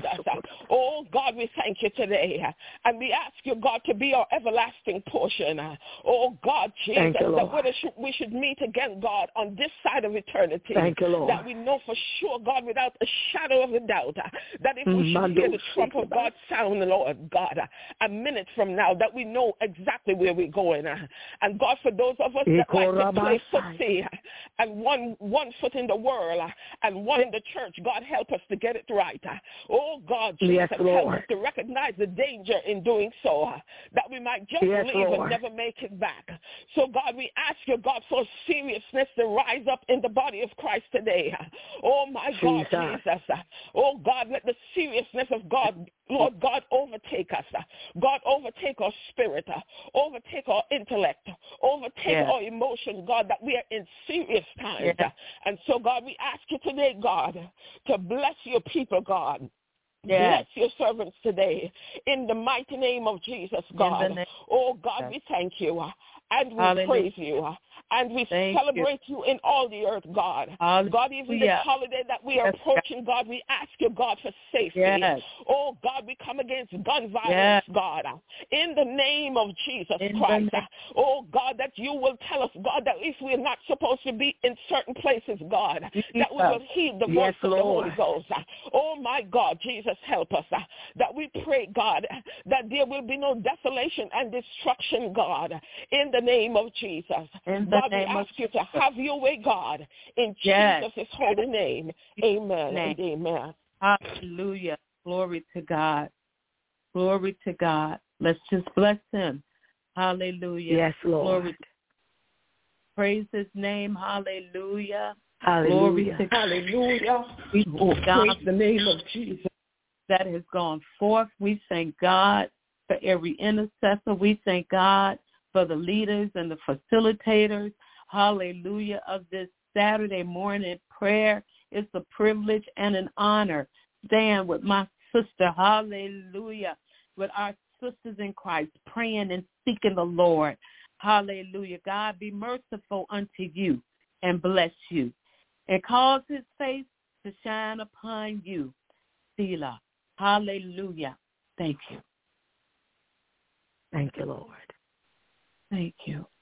Oh, God, we thank you today. And we ask you, God, to be our everlasting portion. Oh, God, Jesus, you, that whether we should meet again, God, on this side of eternity, thank you, Lord. That we know for sure, God, without a shadow of a doubt, that if we should hear the trump of God's sound, Lord God, a minute from now, that we know exactly where we're going. And God, for those of us that like to play footsie and one one foot in the world and one in the church, God, help us to get it right. Oh, God, Jesus, yes, help us to recognize the danger in doing so, that we might just yes, leave Lord. and never make it back. So, God, we ask you, God, for seriousness to rise up in the body of Christ today. Oh, my God, Jesus. Jesus. Oh, God, let the seriousness of God, Lord God, overtake us. God, overtake our spirit, overtake our intellect, overtake yes. our emotions, God, that we are in serious times. Yes. And so, God, we ask you today, God, to bless your people, God. Yes. Bless your servants today in the mighty name of Jesus, God. Oh, God, we thank you. And we Hallelujah. praise you. And we Thank celebrate you. you in all the earth, God. Hallelujah. God, even this holiday that we are yes. approaching, God, we ask you, God, for safety. Yes. Oh, God, we come against gun violence, yes. God, in the name of Jesus in Christ. Oh, God, that you will tell us, God, that if we're not supposed to be in certain places, God, yes. that we will heed the voice yes, of Lord. the Holy Ghost. Oh, my God, Jesus, help us. That we pray, God, that there will be no desolation and destruction, God, in the name of Jesus. In the God, name we ask of you to have your way, God, in yes. Jesus' holy name. Amen name. and amen. Hallelujah. Glory to God. Glory to God. Let's just bless him. Hallelujah. Yes, Lord. Glory. Praise his name. Hallelujah. Hallelujah. Glory to Hallelujah. We oh, praise the name of Jesus. That has gone forth. We thank God for every intercessor. We thank God for the leaders and the facilitators, hallelujah, of this Saturday morning prayer. It's a privilege and an honor. Stand with my sister, hallelujah, with our sisters in Christ, praying and seeking the Lord. Hallelujah. God be merciful unto you and bless you and cause his face to shine upon you. Selah. Hallelujah. Thank you. Thank you, Lord. Thank you.